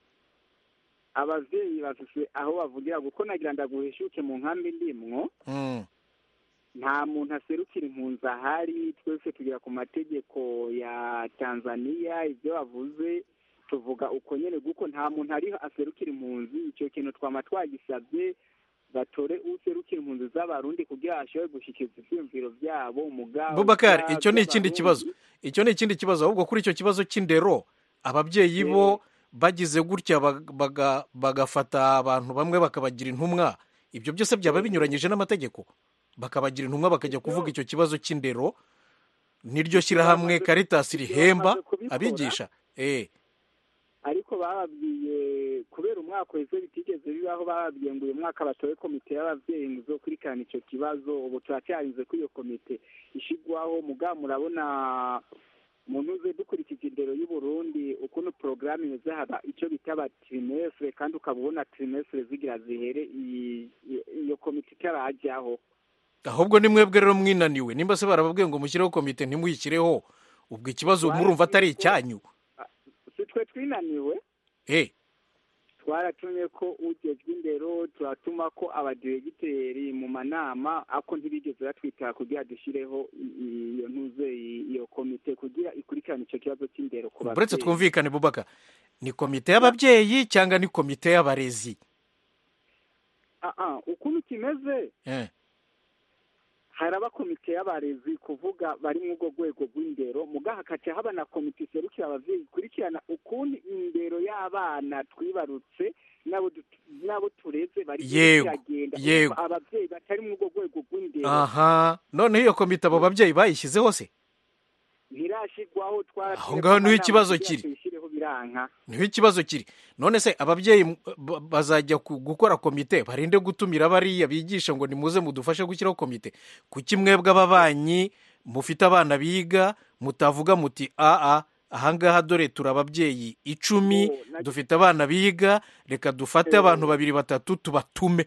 abavyeyi bafise aho bavugira kuko nagira ndaguheshuke mu nkambi ndimwo mm. nta muntu aserukira impunzi ahari. Twese tugira ku mategeko ya Tanzania, ibyo bavuze tuvuga uko nyene kuko nta muntu ari aserukira impunzi. Icyo kintu twama twagisabye batore userukira impunzi z'abarundi kugira ashobore gushikiriza ivyumviro vyabo. Umugabo Bubakar, icyo ni ikindi kibazo. Icyo ni ikindi kibazo ahubwo kuri icyo kibazo cy'indero ababyeyi bo bagize gutya bag- baga- bagafata abantu bamwe bakabagira intumwa. Ibyo byose byaba binyuranyije n'amategeko. Bakabagira intumwa bakajya kuvuga icyo kibazo cy'indero n'iryo shyirahamwe Caritas rihemba abigisha. Eh. ariko bababwiye kubera umwaka wese bitigeze bibaho, bababwiye ngo uyu mwaka batoye komite y'abavyeyi ngo izokurikirana ico kibazo. Ubu turacyarinze ko iyo komite ishigwaho. Mugabo murabona mu ntuze dukurikije indero y'u Burundi ukuntu porogaramu imeze, haba icyo bita ba trimestre kandi ukabona trimestre zigira zihere i- i- iyo komite itarajyaho. Ahubwo ni mwebwe rero mwinaniwe. Nimba se barababwiye ngo mushyireho komite ntimuyishyireho, ubwo ikibazo murumva atari icyanyu. Si twe twinaniwe, Eh. twaratumye ko ujejwe indero, turatuma ko abadiregiteri mu manama, ako ntibigeze batwitara kugira dushyireho i- i- iyo ntuze i- iyo komite kugira ikurikirane icyo kibazo cy'indero ku babyeyi. Buretse twumvikane Bubaka, ni komite y'ababyeyi cyangwa ni komite y'abarezi? Ah ah, ukuntu kimeze Eh. haraba komite y'abarezi kuvuga bari mu rwo rwego rw'indero, muga hakaca haba na komite iserukira abavyeyi ikurikirana ukuntu indero y'abana twibarutse nabo dut- nabo tureze bari Yego, kiragenda. yego. Abavyeyi batari mu rwo rwego rw'indero Aha, none iyo komite abo babyeyi bayishyizeho se? ntirashigwaho. Twara Aho ngaho niho ikibazo kiri. tuyishyireho biranka. Niho ikibazo kiri. None se ababyeyi m- ba- bazajya ku- gukora komite barinde gutumira bariya bigisha ngo nimuze mudufashe gushyiraho komite? Kuki mwebwe ababanyi mufite abana biga mutavuga muti aa ahangaha dore turi ababyeyi icumi Oh, na- dufite abana biga reka dufate Eh. abantu babiri batatu tubatume?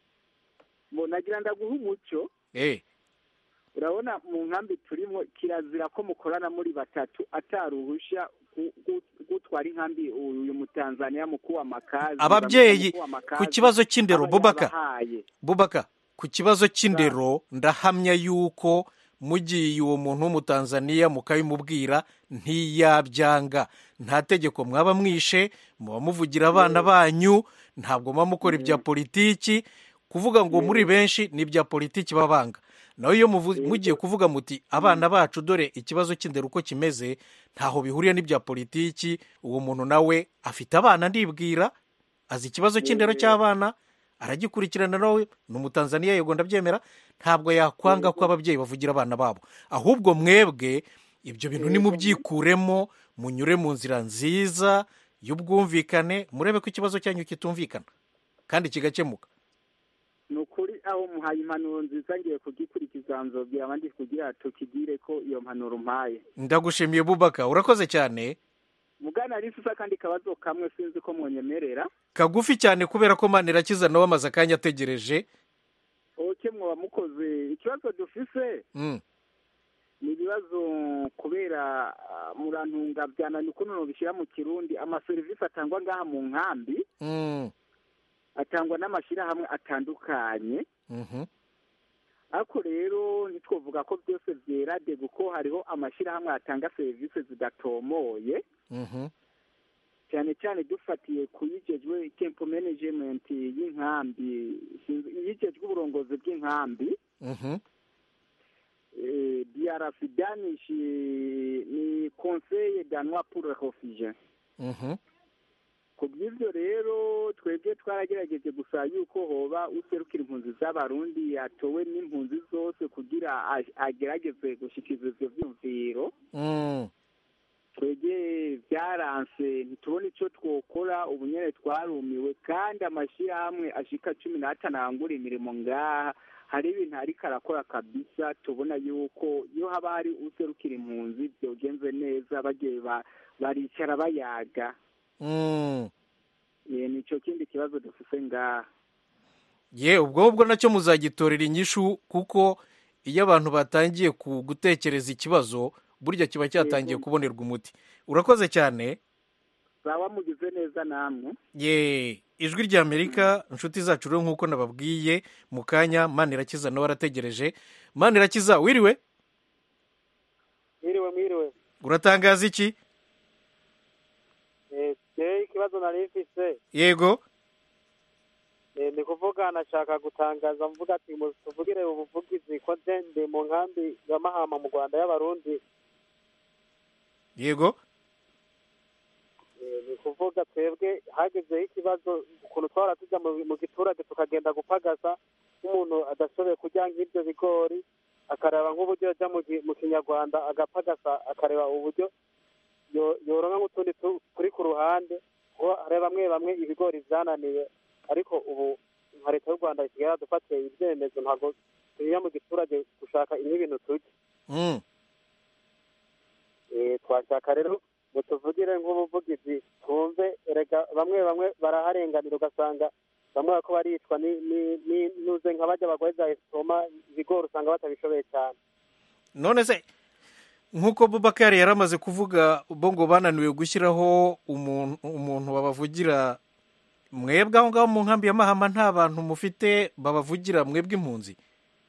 Bo nagira ndaguha umuco. Eh. Urabona mu nkambi turimo kirazira ko mukorana muri batatu ataruhusha gu- gu- gutwara inkambi uyu mutanzania mukuru w'amakazi. Ababyeyi Mukuru w'amakazi, ku kibazo cy'indero aba Bubaka, yabahaye. Bubaka, ku kibazo cy'indero ndahamya yuko mugiye uwo muntu w'umutanzaniya mukabimubwira ntiyabyanga. Nta tegeko mwaba mwishe, muba muvugira abana banyu, ntabwo muba mukora ibya politiki. Kuvuga ngo muri benshi ni ibya politiki babanga. Naho iyo muvu- mugiye kuvuga muti abana bacu dore ikibazo cy'indero uko kimeze, ntaho bihuriye n'ibya politiki. Uwo muntu nawe afite abana ndibwira, azi ikibazo cy'indero cy'abana, aragikurikirana. Nawe ni umutanzaniya, yego ndabyemera. Ntabwo yakwanga ko ababyeyi bavugira abana babo. Ahubwo mwebwe ibyo bintu nimubyikuremo, munyure mu nzira nziza y'ubwumvikane murebe ko ikibazo cyanyu kitumvikana kandi kigakemuka. ni ukuri aho muhaye impanuro nziza ngiye kugikurikiza nzobwira abandi kugira tukigire ko iyo mpanuro mpaye. Ndagushimiye Bubaka, urakoze cyane. mugana risusa kandi kabazo kamwe sinzi ko mwonyemerera kagufi cyane kubera ko Manirakiza nawe amaze akanya ategereje. oke mwoba mukoze ikibazo dufise mm. ni ibibazo kubera uh, murantunga byanani ukuntu nobishyira mu kirundi amaserivisi atangwa ngaha mu nkambi mm. atangwa n'amashyirahamwe atandukanye. mhm ariko rero ntitwovuga ko byose byerade kuko hariho amashyirahamwe atanga serivisi zidatomoye. mhm cyane cyane dufatiye ku yigejwe camp management y'inkambi yigejwe uburongozi bw'inkambi. mhm eh D R F Danish ni conseil danois pour les réfugiés. mhm ku bw'ibyo rero twebwe twaragerageje gusa yuko hoba userukira impunzi z'abarundi yatowe n'impunzi zose kugira agerageze gushikiza ivyo vyumviro. mm. twebwe byaranse ntitubona icyo twokora ubu nyene twarumiwe kandi amashyirahamwe ashika cumi n'atanu arangura imirimo ngaha hari ibintu ariko arakora kabisa tubona yuko iyo haba hari userukira impunzi byogenze neza bagiye baricara bayaga. mm. ye nicyo kindi kibazo dufise ngaha. ye ubwo ubwo nacyo muzagitorera inyishu kuko iyo abantu batangiye ku gutekereza ikibazo burya kiba cyatangiye kubonerwa umuti. Urakoze cyane. Zaba mugize neza namwe. ye ijwi rya Amerika inshuti zacu rero nk'uko nababwiye mu kanya Manirakiza nawe arategereje. Manirakiza wiriwe? Mwiriwe mwiriwe. Uratangaza iki? Eh, ikibazo nari mfise. Yego. Eh, ni kuvuga nashaka gutangaza mvuga ati tuvugire ubuvugizi ko ndende mu nkambi ya Mahama mu Rwanda y'abarundi. Yego. Eh, ni kuvuga twebwe hagezeho ikibazo ukuntu twara tujya mu giturage tukagenda gupagasa umuntu adashoboye kujya nk'ibyo bigori akareba nk'uburyo ajya mu Kinyarwanda agapagasa akareba uburyo yoronka nk'utundi turi ku ruhande areba bamwe bamwe ibigori byananiye ariko ubu nka leta y'u Rwanda isigaye yadufatiye ibyemezo ntabwo tujya mu giturage gushaka ibintu turya. mm. eh twashaka rero mutuvugire nk'ubuvugizi twumve erega bamwe bamwe baraharenganira ugasanga bamwe bako baricwa ni ni nuze nk'abajya bagweza estoma ibigori usanga batabishoboye cyane. None se nk'uko Bubakari yaramaze kuvuga bo ngo bananiwe gushyiraho umuntu umuntu babavugira mwebwe aho ngaho mu nkambi ya Mahama nta bantu mufite babavugira mwebwe impunzi?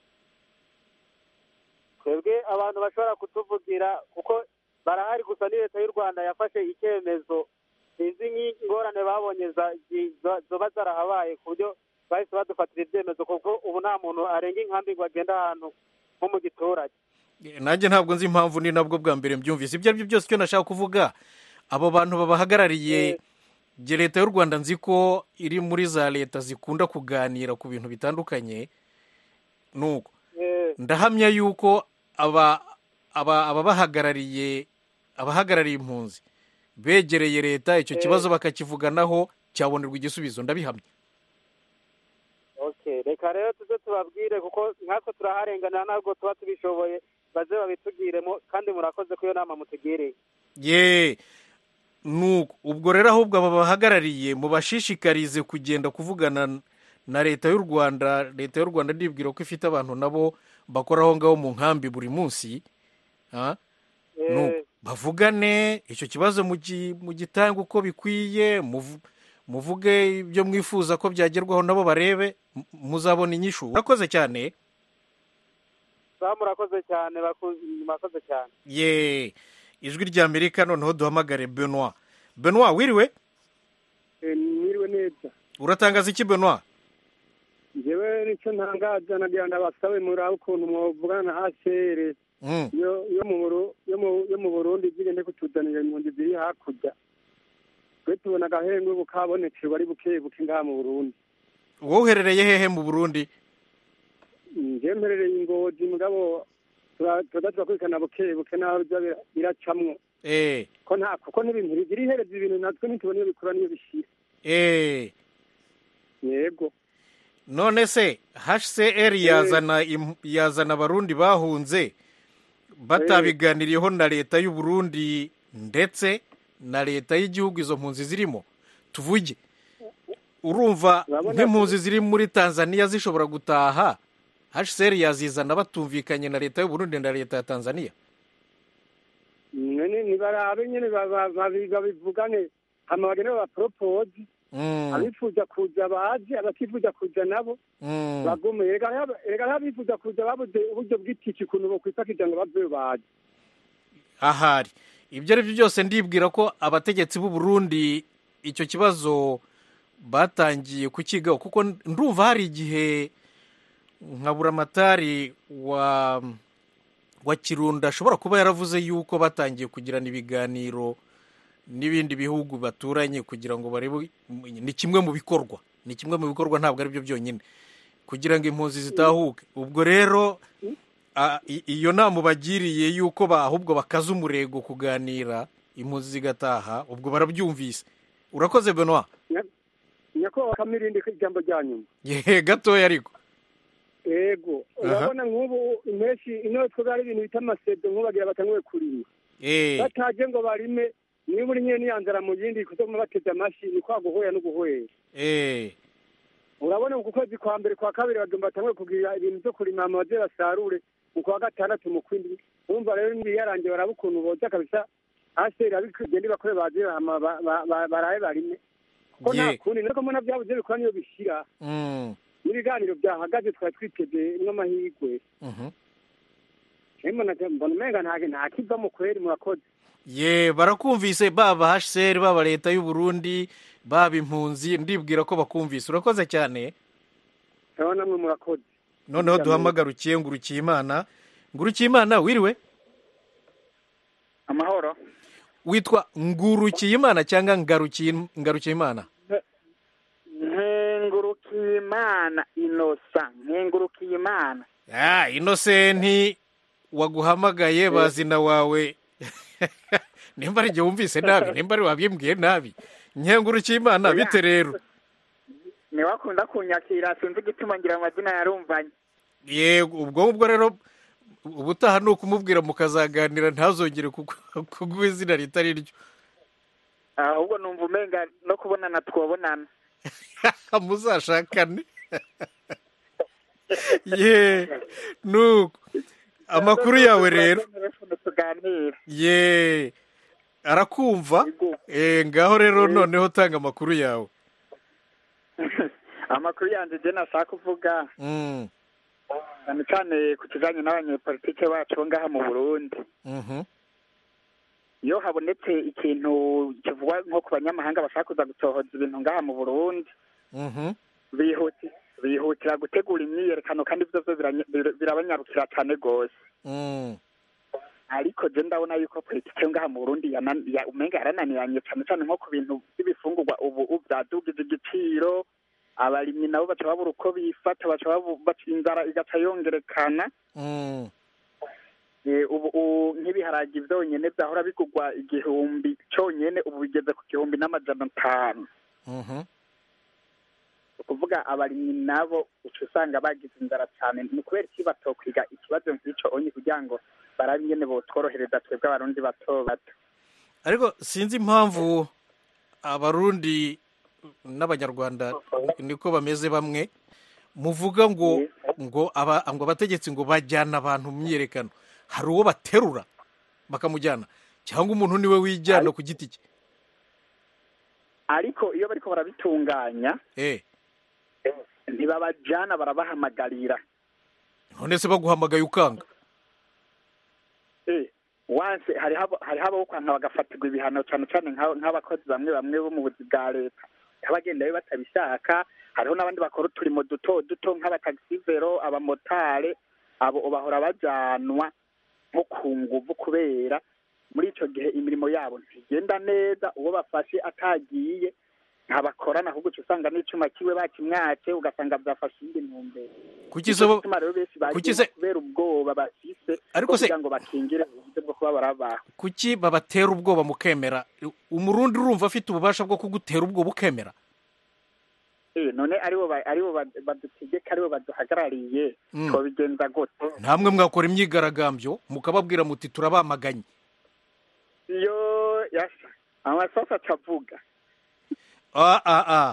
Twebwe abantu bashobora kutuvugira kuko barahari gusa ni leta y'u Rwanda yafashe icyemezo sinzi nk'ingorane babonye zoba zarahabaye ku buryo bahise badufatira ibyemezo kuko ubu nta muntu arenga inkambi ngo agenda ahantu nko mu giturage. Nanjye ntabwo nzi impamvu ni nabwo bwa mbere mbyumvise. Ibyo ari byo byose icyo nashaka kuvuga abo bantu babahagarariye je leta y'u Rwanda nzi ko iri muri za leta zikunda kuganira ku bintu bitandukanye nuko ndahamya yuko aba aba ababahagarariye abahagarariye impunzi begereye leta icyo kibazo bakakivuganaho cyabonerwa igisubizo ndabihamya. Okay, reka rero tuze tubabwire kuko nkako turaharenganira ntabwo tuba tubishoboye baze babitugiremo kandi murakoze ko iyo nama mutugiriye. Ye nuko ubwo rero ahubwo aba bahagarariye mubashishikarize kugenda kuvugana na leta y'u Rwanda. Leta y'u Rwanda ndibwira ko ifite abantu nabo bakoraho ngaho mu nkambi buri munsi ha no bavugane icyo kibazo mu gitanga uko bikwiye muvuge ibyo mwifuza ko byagerwaho nabo barebe muzabona inyishu. Urakoze cyane. Murakoze cyane bakoze cyane. Ye ijwi rya Amerika noneho duhamagare Benoit. Benoit wiriwe? Eh mwiriwe neza. Uratangaza iki Benoit? Jewe nicyo ntangaza nagira ndabasabe muri ukuntu mwovugana na H C R. Mm. Yo yo mu buru yo mu yo mu Burundi zigende kutuzanira impunzi ziri hakurya. Twe tubona gahengwe bukabonetse bari buke buke ngaha mu Burundi. Wowe uherereye hehe mu Burundi? Nje mperereye Ingozi mugabo tudatwa kwikana buke buke naho biracamwo eh ko nta kuko n'ibintu bigira iherezo ibintu natwe ntitubone iyo bikura niyo bishira eh yego none se H C R yazana im- yazana abarundi bahunze batabiganiriyeho na leta y'u Burundi ndetse na leta y'igihugu izo mpunzi zirimo tuvuge urumva nk'impunzi ziri muri Tanzania zishobora gutaha H C R yazizana batumvikanye na leta y'u Burundi na leta ya Tanzania nyene nibarabe nyene babivugane hama bagene bapropose abifuza kuja baje abatifuza kuja nabo bagume erega abifuza kuja babuze uburyo bw'itiki ukuntu bokwifashisha ngo bave baje ahari ibyo ari byo byose ndibwira ko abategetsi b'u Burundi icyo kibazo batangiye kukigaho kuko ndumva hari igihe nka buramatari wa wa Kirundo ashobora kuba yaravuze yuko batangiye kugirana ibiganiro n'ibindi bihugu baturanye kugira ngo barebe ni kimwe mu bikorwa ni kimwe mu bikorwa ntabwo ari byo byonyine kugira ngo impunzi zitahuke ubwo rero a- i- iyo nama bagiriye yuko ahubwo bakaza umurego kuganira impunzi zigataha ubwo barabyumvise urakoze Benoit nyako kamirindi ijambo rya nyuma yehe gatoya ariko ego urabona nk'ubu impeshi ino twari ibintu bita amasedo nk'ubagira batanguye kurima eh bataje ngo barime niba uri nyene niyanzara mu yindi kuzoma bateze amashi ni kwa guhoya no guhoya eh urabona ku kwezi kwa mbere kwa kabiri bagomba batanguye kugira ibintu byo kurima amaze basarure mu kwa gatandatu mu kwindi urumva rero ndi yarangiye barabukuntu boza kabisa hasi rabikugende bakore baje hama baraye barime ko nta kundi niko mbona byabuze bikora niyo bishira mm ibiganiro byahagaze twari twiteze n'amahirwe mhm mbona mbona umenga ntage nta kiva mu kweri murakoze ye barakumvise baba H C R baba leta y'u Burundi baba impunzi ndibwira ko bakumvise urakoze cyane sawa namwe murakoze noneho duhamagarukiye ngurukiye imana ngurukiye imana wiriwe amahoro witwa ngurukiye imana cyangwa ngarukiye ngarukiye imana nkengurukiye imana inosa nkengurukiye imana ah inosenti waguhamagaye bazina wawe nimba ari igihe wumvise nabi nimba ari wabimbwiye nabi nkengurukiye imana bite rero niwakunda kunyakira sinzi igituma ngira amazina yarumvanye yego ubwo ngubwo rero ubutaha ni ukumubwira mukazaganira ntazongere kuguha izina ritari ryo ahubwo numva umenga no kubonana twabonana muzashakane ye nuko amakuru yawe rero ye arakumva eh ngaho rero noneho tanga amakuru yawe amakuru yanjye je nashaka kuvuga mm cyane cyane ku kijanye n'abanyepolitike bacu ngaha mu Burundi mhm iyo habonetse ikintu kivugwa nko ku banyamahanga bashaka kuza gutohoza ibintu ngaha mu Burundi mhm bihuti bihutira gutegura imyiyerekano kandi ibyo byo birabanyarukira cyane gose mm ariko je ndabona yuko politike ngaha mu Burundi ya umenga yarananiranye cyane cyane nko ku bintu by'ibifungurwa ubu byadugije igiciro abarimyi nabo baca babura uko bifata baca baca inzara igaca yongerekana mm ubu nk'ibiharage byonyine byahora bigugwa igihumbi cyonyine ubu bigeze ku gihumbi n'amajana atanu mhm ukuvuga abarimyi nabo uca usanga bagize inzara cyane ni kubera iki batokwiga ikibazo nk'icyo onye kugira ngo barabe nyene botworohereza twebwe abarundi bato bato ariko sinzi impamvu abarundi n'abanyarwanda niko bameze bamwe muvuga ngo ngo aba ngo abategetsi ngo bajyana abantu mu myiyerekano hari uwo baterura bakamujyana cyangwa umuntu niwe wijyana ku giti cye ariko iyo bariko barabitunganya eh ntibabajyana barabahamagarira none se baguhamagaye ukanga eh wanse hari habo hari habo kwanga bagafatirwa ibihano cyane cyane nk'abakozi bamwe bamwe bo mu buzi bwa leta abagendayo batabishaka hariho n'abandi bakora uturimo duto duto nk'abatagisivero abamotare abo bahora bajanwa nko ku nguvu kubera muri ico gihe imirimo yabo ntigenda neza uwo bafashe atagiye ntabakorana ahubwo uca usanga n'icuma kiwe bakimwace ugasanga byafashe indi ntumbero kuki zo kuki se kubera ubwoba bafise ariko se kugira ngo bakingire uburyo bwo kuba barabaho kuki babatera ubwoba mukemera umurundi urumva afite ububasha bwo kugutera ubwoba ukemera eh none aribo aribo badutegeka aribo baduhagarariye ko bigenza gute ntamwe mwakora imyigaragambyo mukababwira muti turabamaganye iyo yasha amasafa atavuga ah ah ah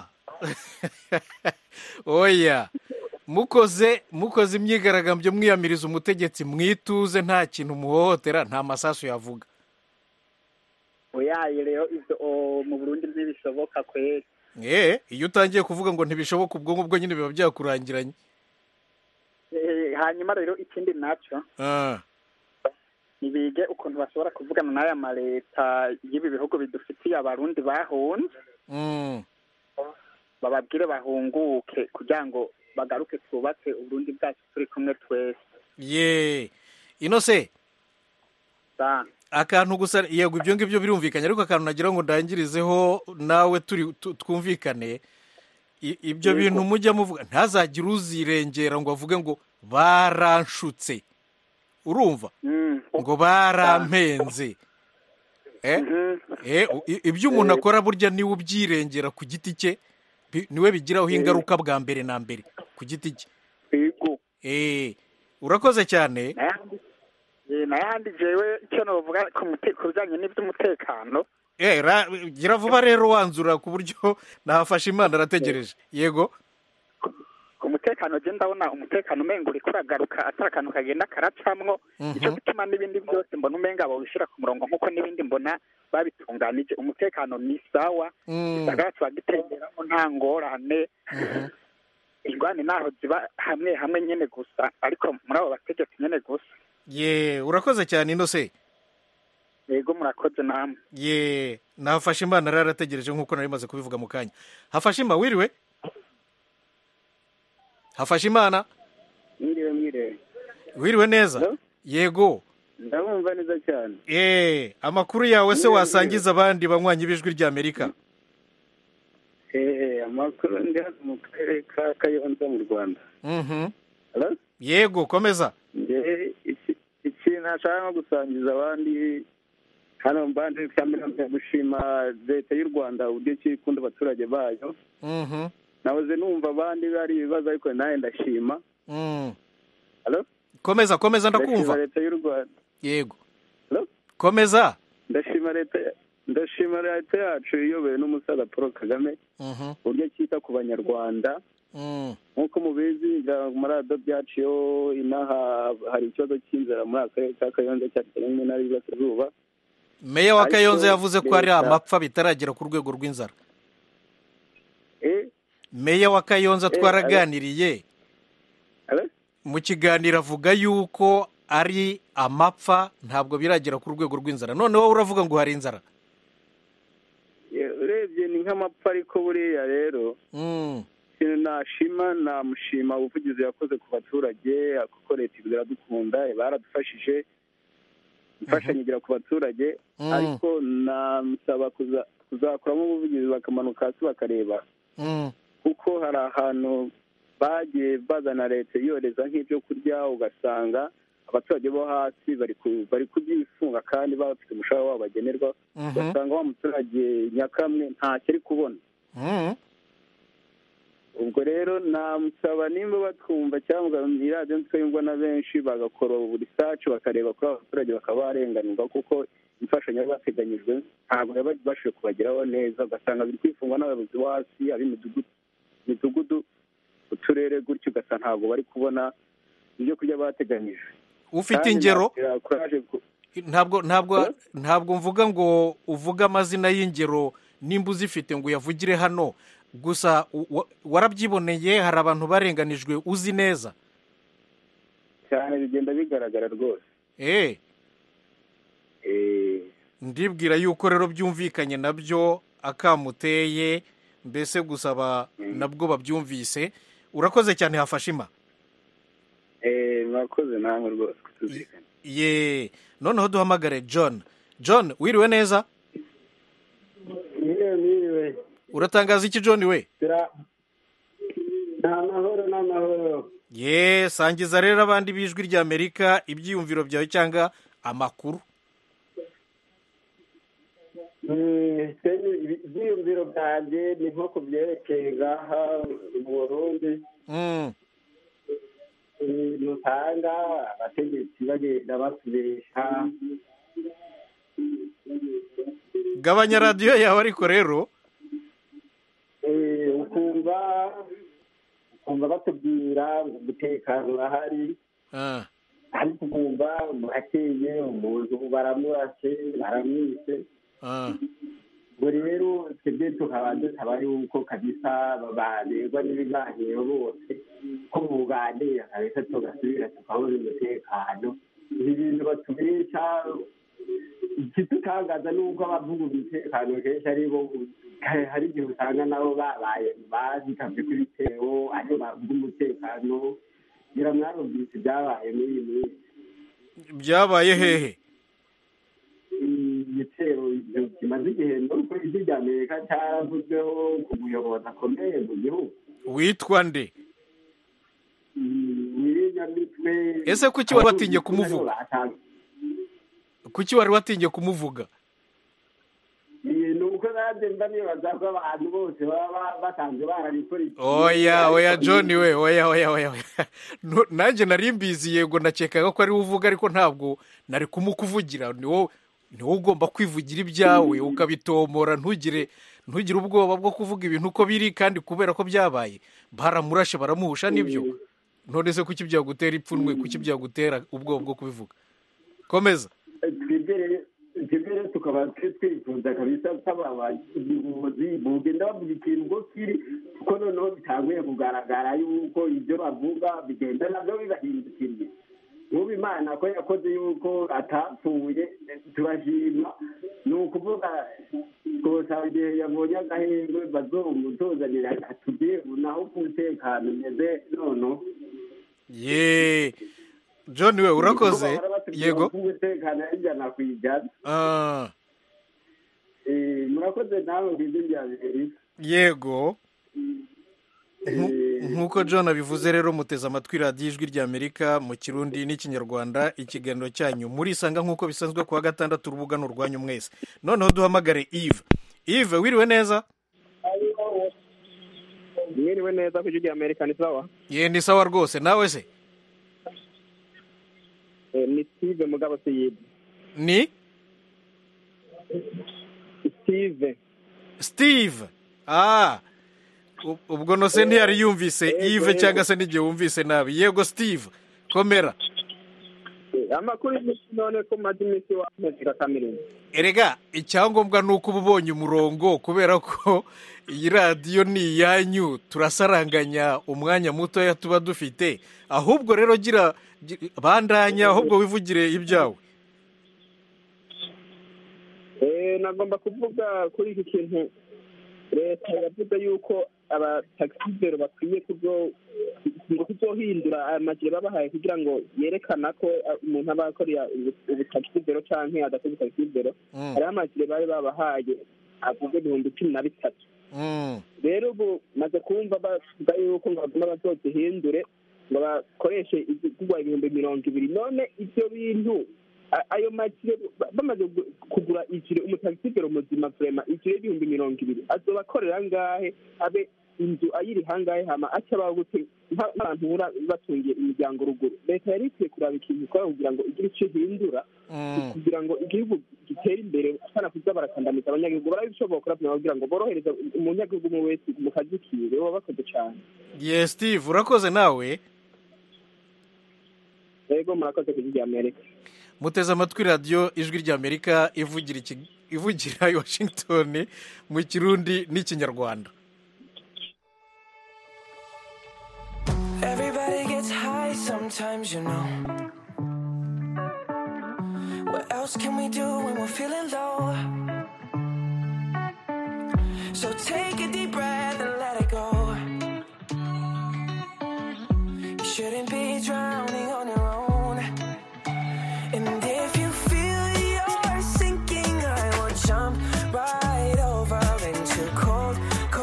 oya mukoze mukoze imyigaragambyo mwiyamiriza umutegetsi mwituze nta kintu muhohotera nta masasu yavuga oya rero ibyo mu Burundi ntibishoboka kweri eh iyo utangiye kuvuga ngo ntibishoboka ubwo ngubwo nyine biba byakurangiranye eh hanyuma rero ikindi naco ah nibige ukuntu bashobora kuvugana n'aya maleta y'ibi bihugu bidufitiye abarundi bahunze mm bababwire bahunguke kugira ngo bagaruke twubake uburundi bwacu turi kumwe twese ye ino se da akantu gusa yego ibyo ngibyo birumvikanye ariko akantu nagira ngo ndangirizeho nawe turi twumvikane ibyo bintu mujya muvuga ntazagire uzirengera ngo avuge ngo baranshutse urumva ngo barampenze eh eh ibyo umuntu akora burya niwe ubyirengera ku giti cye niwe bigiraho ingaruka bwa mbere na mbere ku giti cye yego eh urakoze cyane eh nayandi jewe icyo novuga ku mutekano bijanye n'ivy'umutekano eh gira vuba rero wanzura ku buryo nafasha Imana arategereje yego ku mutekano je ndabona umutekano umenga uri kuragaruka atarakantu kagenda karacamwo icyo gituma n'ibindi byose mbona umenga bawushira ku murongo nkuko n'ibindi mbona babitunganije umutekano ni sawa isagacu bagitengeramo nta ngorane ingwane naho ziba hamwe hamwe nyene gusa ariko muri abo bategetsi nyene gusa ye urakoze cyane ino se yego murakoze namwe ye nafashe Imana rarategereje nkuko nari maze kubivuga mu kanya hafashe Imana wiriwe hafashe Imana mwiriwe mwiriwe wiriwe neza yego ndabumva neza cyane eh amakuru yawe se wasangiza abandi banywanyi b'ijwi rya Amerika eh amakuru ndi mu karere ka Kayonza mu Rwanda mhm yego komeza nge iki nashaka gusangiza abandi hano mbanje kamera gushima leta y'u Rwanda uburyo kikunda abaturage bayo mhm nahoze numva abandi bari ibibazo ariko naye ndashima mhm Hello komeza komeza ndakumva leta y'u Rwanda yego Hello komeza ndashima leta ndashima leta yacu iyobowe n'umusaza Paul Kagame mhm uburyo cyita ku banyarwanda mhm nkuko mubizi muri ado byaciyo inaha hari ikibazo cy'inzara muri akarere ka Kayonza cyatanye na Ribasirwa Meya wa Kayonza yavuze ko ari amapfa bitaragera ku rwego rw'inzara eh Meya wa Kayonza twaraganiriye mu kiganiro avuga yuko ari amapfa ntabwo biragera ku rwego rw'inzara none wowe uravuga ngo hari inzara urebye ni nk'amapfa ariko buriya rero mm ikintu nashima namushima ubuvugizi yakoze ku baturage kuko leta iradukunda baradufashije imfashanyo igera ku baturage ariko namusaba kuzakuramo ubuvugizi bakamanuka hasi bakareba kuko hari ahantu bagiye bazana leta yoreza nk'ibyo kurya ugasanga abaturage bo hasi bari kubyifunga kandi bafite umushahara wabo bagenerwa ugasanga wa muturage nyakamwe ntacyo ari kubona ubwo rero namusaba nimba batwumva cyangwa iradiyo twumva na benshi bagakora research bakareba kuri abaturage bakaba barenganurwa kuko imfashanyo bateganyijwe ntabwo babashije kubageraho neza ugasanga biri kwifungwa n'abayobozi bo hasi ab'imidugudu imidugudu uturere gutyo ugasanga ntabwo bari kubona ibyo kurya bateganyije ufite ingero ntabwo ntabwo ntabwo mvuga ngo uvuge amazina y'ingero nimba uzifite ngo uyavugire hano gusa warabyiboneye hari abantu barenganijwe uzi neza cyane bigenda bigaragara rwose eh eh ndibwira yuko rero byumvikanye nabyo akamuteye mbese gusaba nabwo babyumvise urakoze cyane hafashima eh mwakoze namwe rwose kutuzikana ye noneho duhamagare John John wiriwe neza Niwe niwe uratangaza iki John we? Ni amahoro n'amahoro. Ye sangiza rero abandi b'ijwi ry'Amerika ibyiyumviro byawe cyangwa amakuru. Ibyiyumviro byanjye ni nko kubyerekeye ngaha mu Burundi. Nutanga abategetsi bagenda basubesha. Gabanya radiyo yawe ariko rero ukumva ukumva batubwira ngo umutekano urahari, ariko ukumva murakeye umuntu baramurashe baramwishe. Ubwo rero twebwe tukaba dusaba yuko kabisa banerwa n'ibiganiro bose ko muganira kabisa tugasubira tukabona umutekano. Ibi bintu batubesha ikitutangaza ni uko abavuga umutekano kenshi ari bo, hari igihe usanga nabo babaye bazikavye kuri ibitero ariyo bavuga umutekano. Ngira mwarumvise ibyabaye muri iyi minsi. Byabaye hehe? Igitero kimaze igihe nuko ijwi ry'Amerika cyaravuzweho ku muyobozi akomeye mu gihugu. Witwa nde? Nyiramitwe. Ese kuki wari watinye kumuvuga? Kuki wari watinye kumuvuga? Nuko nabyo mba nibaza ko abantu bose baba basanzwe barabikurikiye. Oya oya John we, oya oya oya. Nanjye nari mbizi yego nakekaga ko ari uvuga ariko ntabwo nari kumukuvugira. Ni wowe ni wowe ugomba kwivugira ibyawe ukabitomora, ntugire ntugire ubwoba bwo kuvuga ibintu uko biri, kandi kubera ko byabaye baramurashe baramuhusha nibyo. None se kuki byagutera ipfunwe, kuki byagutera ubwoba bwo kubivuga? Komeza. Twebwe tukaba twifuza kabisa abayobozi bugenda bavuga ikintu ngo kiri, kuko noneho bitanguye kugaragara yuko ibyo bavuga bigenda nabyo bibahindukiriye. Ubu Imana ko yakoze yuko atapfuye turashima, ni ukuvuga twosaba igihe yabonye agahengwe bazomutuzanira atubwire naho ku mutekano umeze noneho. Ye John we urakoze. Yego umutekano ijana ku ijana. Ah. Eh murakoze nawe ngizwe byabiri. Yego. Nkuko John abivuze rero muteze amatwi radiyo ijwi ry'Amerika mu Kirundi n'Ikinyarwanda, ikiganiro cyanyu muri isanga nkuko bisanzwe kuwa gatandatu urubuga n'urwanyu mwese. Noneho duhamagare Yves. Yves wiriwe neza? Wiriwe neza ku ijwi ry'Amerika ni sawa? Ye ni sawa rwose, nawe se? Ni Steve Mugabo Siyidi. Ni? Steve. Steve. Ah. Ubwo no se ntiyari yumvise Yves cyangwa se n'igihe wumvise nabi. Yego Steve. Komera. Amakuru none ko mazi imisi wa muzika Kameruni. Erega icyangombwa nuko ubonye umurongo, kubera ko iyi radio ni yanyu, turasaranganya umwanya muto ya tuba dufite. Ahubwo rero gira bandanya, ahubwo wivugire ibyawe. Eh nagomba kuvuga kuri iki kintu leta yavuze yuko abataxibero bakwiye kuzo ngo kuzohindura amajire babahaye kugira ngo yerekana ko umuntu abakorera ubutaxibero canke adakoze taxibero. Hari amajire bari babahaye avuze ibihumbi cumi na bitatu. Rero ubu maze kumva bavuga yuko ngo bagomba bazozihindure ngo bakoreshe igurwa ibihumbi mirongo ibiri. None ivyo bintu ayo majire bamaze kugura ijire umutaxibero muzima vraiment ijire ibihumbi mirongo ibiri azobakorera ngahe, abe inzu ayiri hangahe hama aca bagute nk'abantu batungiye imiryango ruguru. Leta yari ikwiye kuraba ikintu ikora kugira ngo igire icyo ihindura kugira ngo igihugu gitere imbere, kana kuza barakandamiza abanyagihugu. Barabishobora kuraba kugira ngo borohereza umunyagihugu mu wese mu kazi kiwe. Baba bakoze cyane. Yes Steve urakoze nawe. Yego murakoze ku ijwi ry'Amerika. Muteze amatwi radiyo ijwi ry'Amerika ivugira ivugira i Washington mu Kirundi n'Ikinyarwanda. Everybody gets high sometimes, you know. What else can we do when we're feeling low? So take a deep breath and let it go. You shouldn't be drowning on your own. And if you feel you're sinking, I will jump right over into cold,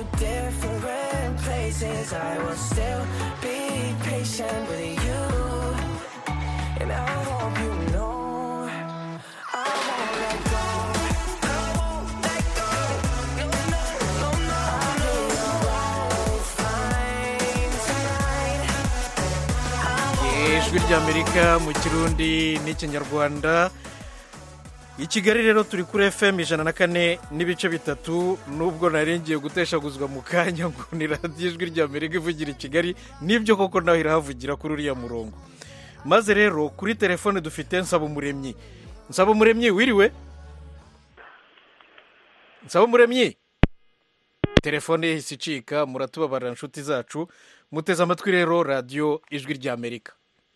different places, I will still be patient with you. And I hope you know I won't let go. I won't let go. No, no, no, no. I'll be alright, fine tonight. ijwi ry'Amerika mu Kirundi n'Ikinyarwanda. I Kigali rero turi kuri F M ijana na kane n'ibice bitatu, nubwo narengiye guteshaguzwa mu kanya ngo ni radiyo ijwi ry'Amerika ivugira i Kigali, nibyo koko naho irahavugira kuri uriya murongo. Maze rero kuri telefone dufite Nsabumuremyi. Nsabumuremyi wiriwe? Nsabumuremyi, telefone yahise icika, muratubabarira inshuti zacu. Muteze amatwi rero radiyo ijwi ry'Amerika.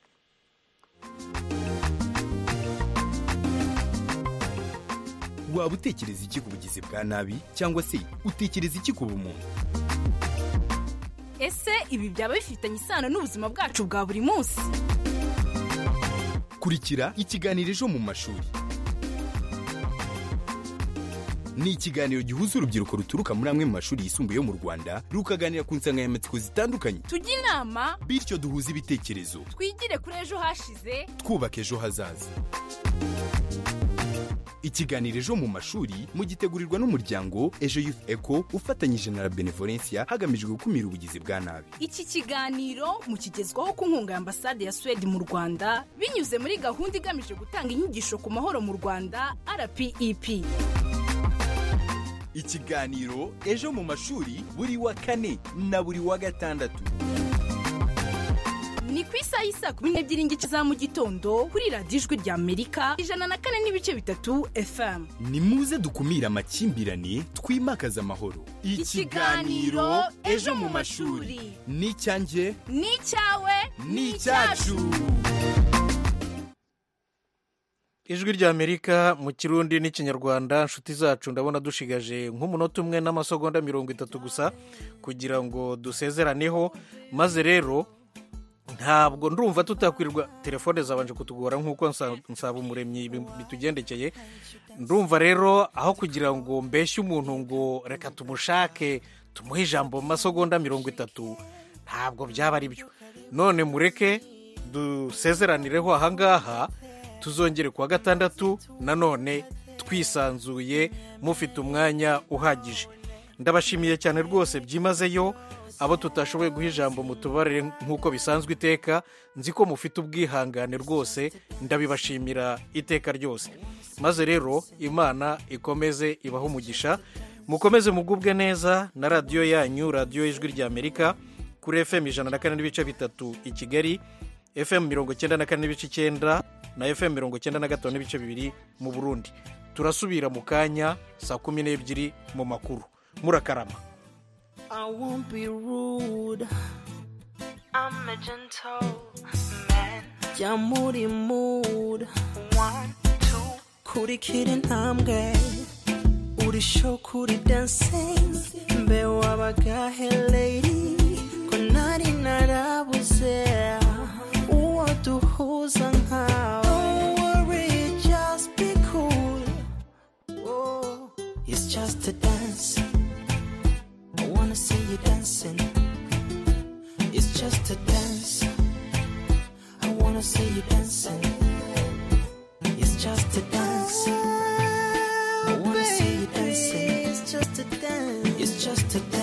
waba utekereza iki ku bugizi bwa nabi cyangwa se utekereza iki ku bumuntu? Ese ibi byaba bifitanye isano n'ubuzima bwacu bwa buri munsi? Kurikira ikiganiro Ejo mu mashuri. Ni ikiganiro gihuza urubyiruko ruturuka muri amwe mu mashuri yisumbuye yo mu Rwanda rukaganira ku nsanganyamatsiko zitandukanye. Tujye inama, bityo duhuze ibitekerezo, twigire kuri ejo hashize, twubaka ejo hazaza. Ikiganiro Ejo mu mashuri mugitegurirwa n'umuryango Ejo Youth Echo ufatanyije na Benevolencia hagamijwe gukumira ubugizi bwa nabi. Iki kiganiro mukigezwaho ku nkunga ya Ambasade ya Sweden mu Rwanda binyuze muri gahunda igamije gutanga inyigisho ku mahoro mu Rwanda R P E P. Ikiganiro Ejo mu mashuri buri wa kane na buri wa gatandatu. Ni ku isaha y'isa kumi n'ebyiri n'igice za mu gitondo kuri radiyo ijwi ry'Amerika ijana na kane n'ibice bitatu F M. Ni muze dukumira amakimbirane, twimakaza amahoro. Ikiganiro Ejo mu mashuri ni icyanjye, ni icyawe, ni icyacu. Ijwi ry'Amerika mu Kirundi n'Ikinyarwanda. Nshuti zacu, ndabona dushigaje nk'umunota umwe n'amasegonda mirongo itatu gusa kugira ngo dusezeraneho. Maze rero ntabwo ndumva tutakwirirwa, telefone zabanje kutugora nk'uko Nsabumuremyi bitugendekeye. Ndumva rero aho kugira ngo mbeshye umuntu ngo reka tumushake tumuhe ijambo mu masegonda mirongo itatu, ntabwo byaba ari byo. None mureke dusezeranireho ahangaha, tuzongere kuwa gatandatu nanone twisanzuye mufite umwanya uhagije. Ndabashimiye cyane rwose byimazeyo. Abo tutashoboye guha ijambo mutubarire nk'uko bisanzwe iteka. Nzi ko mufite ubwihangane rwose, ndabibashimira iteka ryose. Maze rero Imana ikomeze ibaho umugisha, mukomeze mugubwe neza na radiyo yanyu, radiyo ijwi ry'Amerika kuri F M ijana na kane n'ibice bitatu i Kigali, F M mirongo cyenda na kane n'ibice icyenda na F M mirongo cyenda na gatanu n'ibice bibiri mu Burundi. Turasubira mu kanya saa kumi n'ebyiri mu makuru. Murakarama. I won't be rude, I'm a gentle man. Jya muri mood, one, two. Kuri kiri ntambwe, uri show kuri dancing. Mbe wabagahe lady, ko nari narabuze uwo duhuza nkawe. Don't worry, just be cool. Oh, it's just a dance. I wanna see you dancing. It's just a dance. I wanna see you dancing. It's just a dance. I wanna see you dancing. It's just a dance. It's just a dance.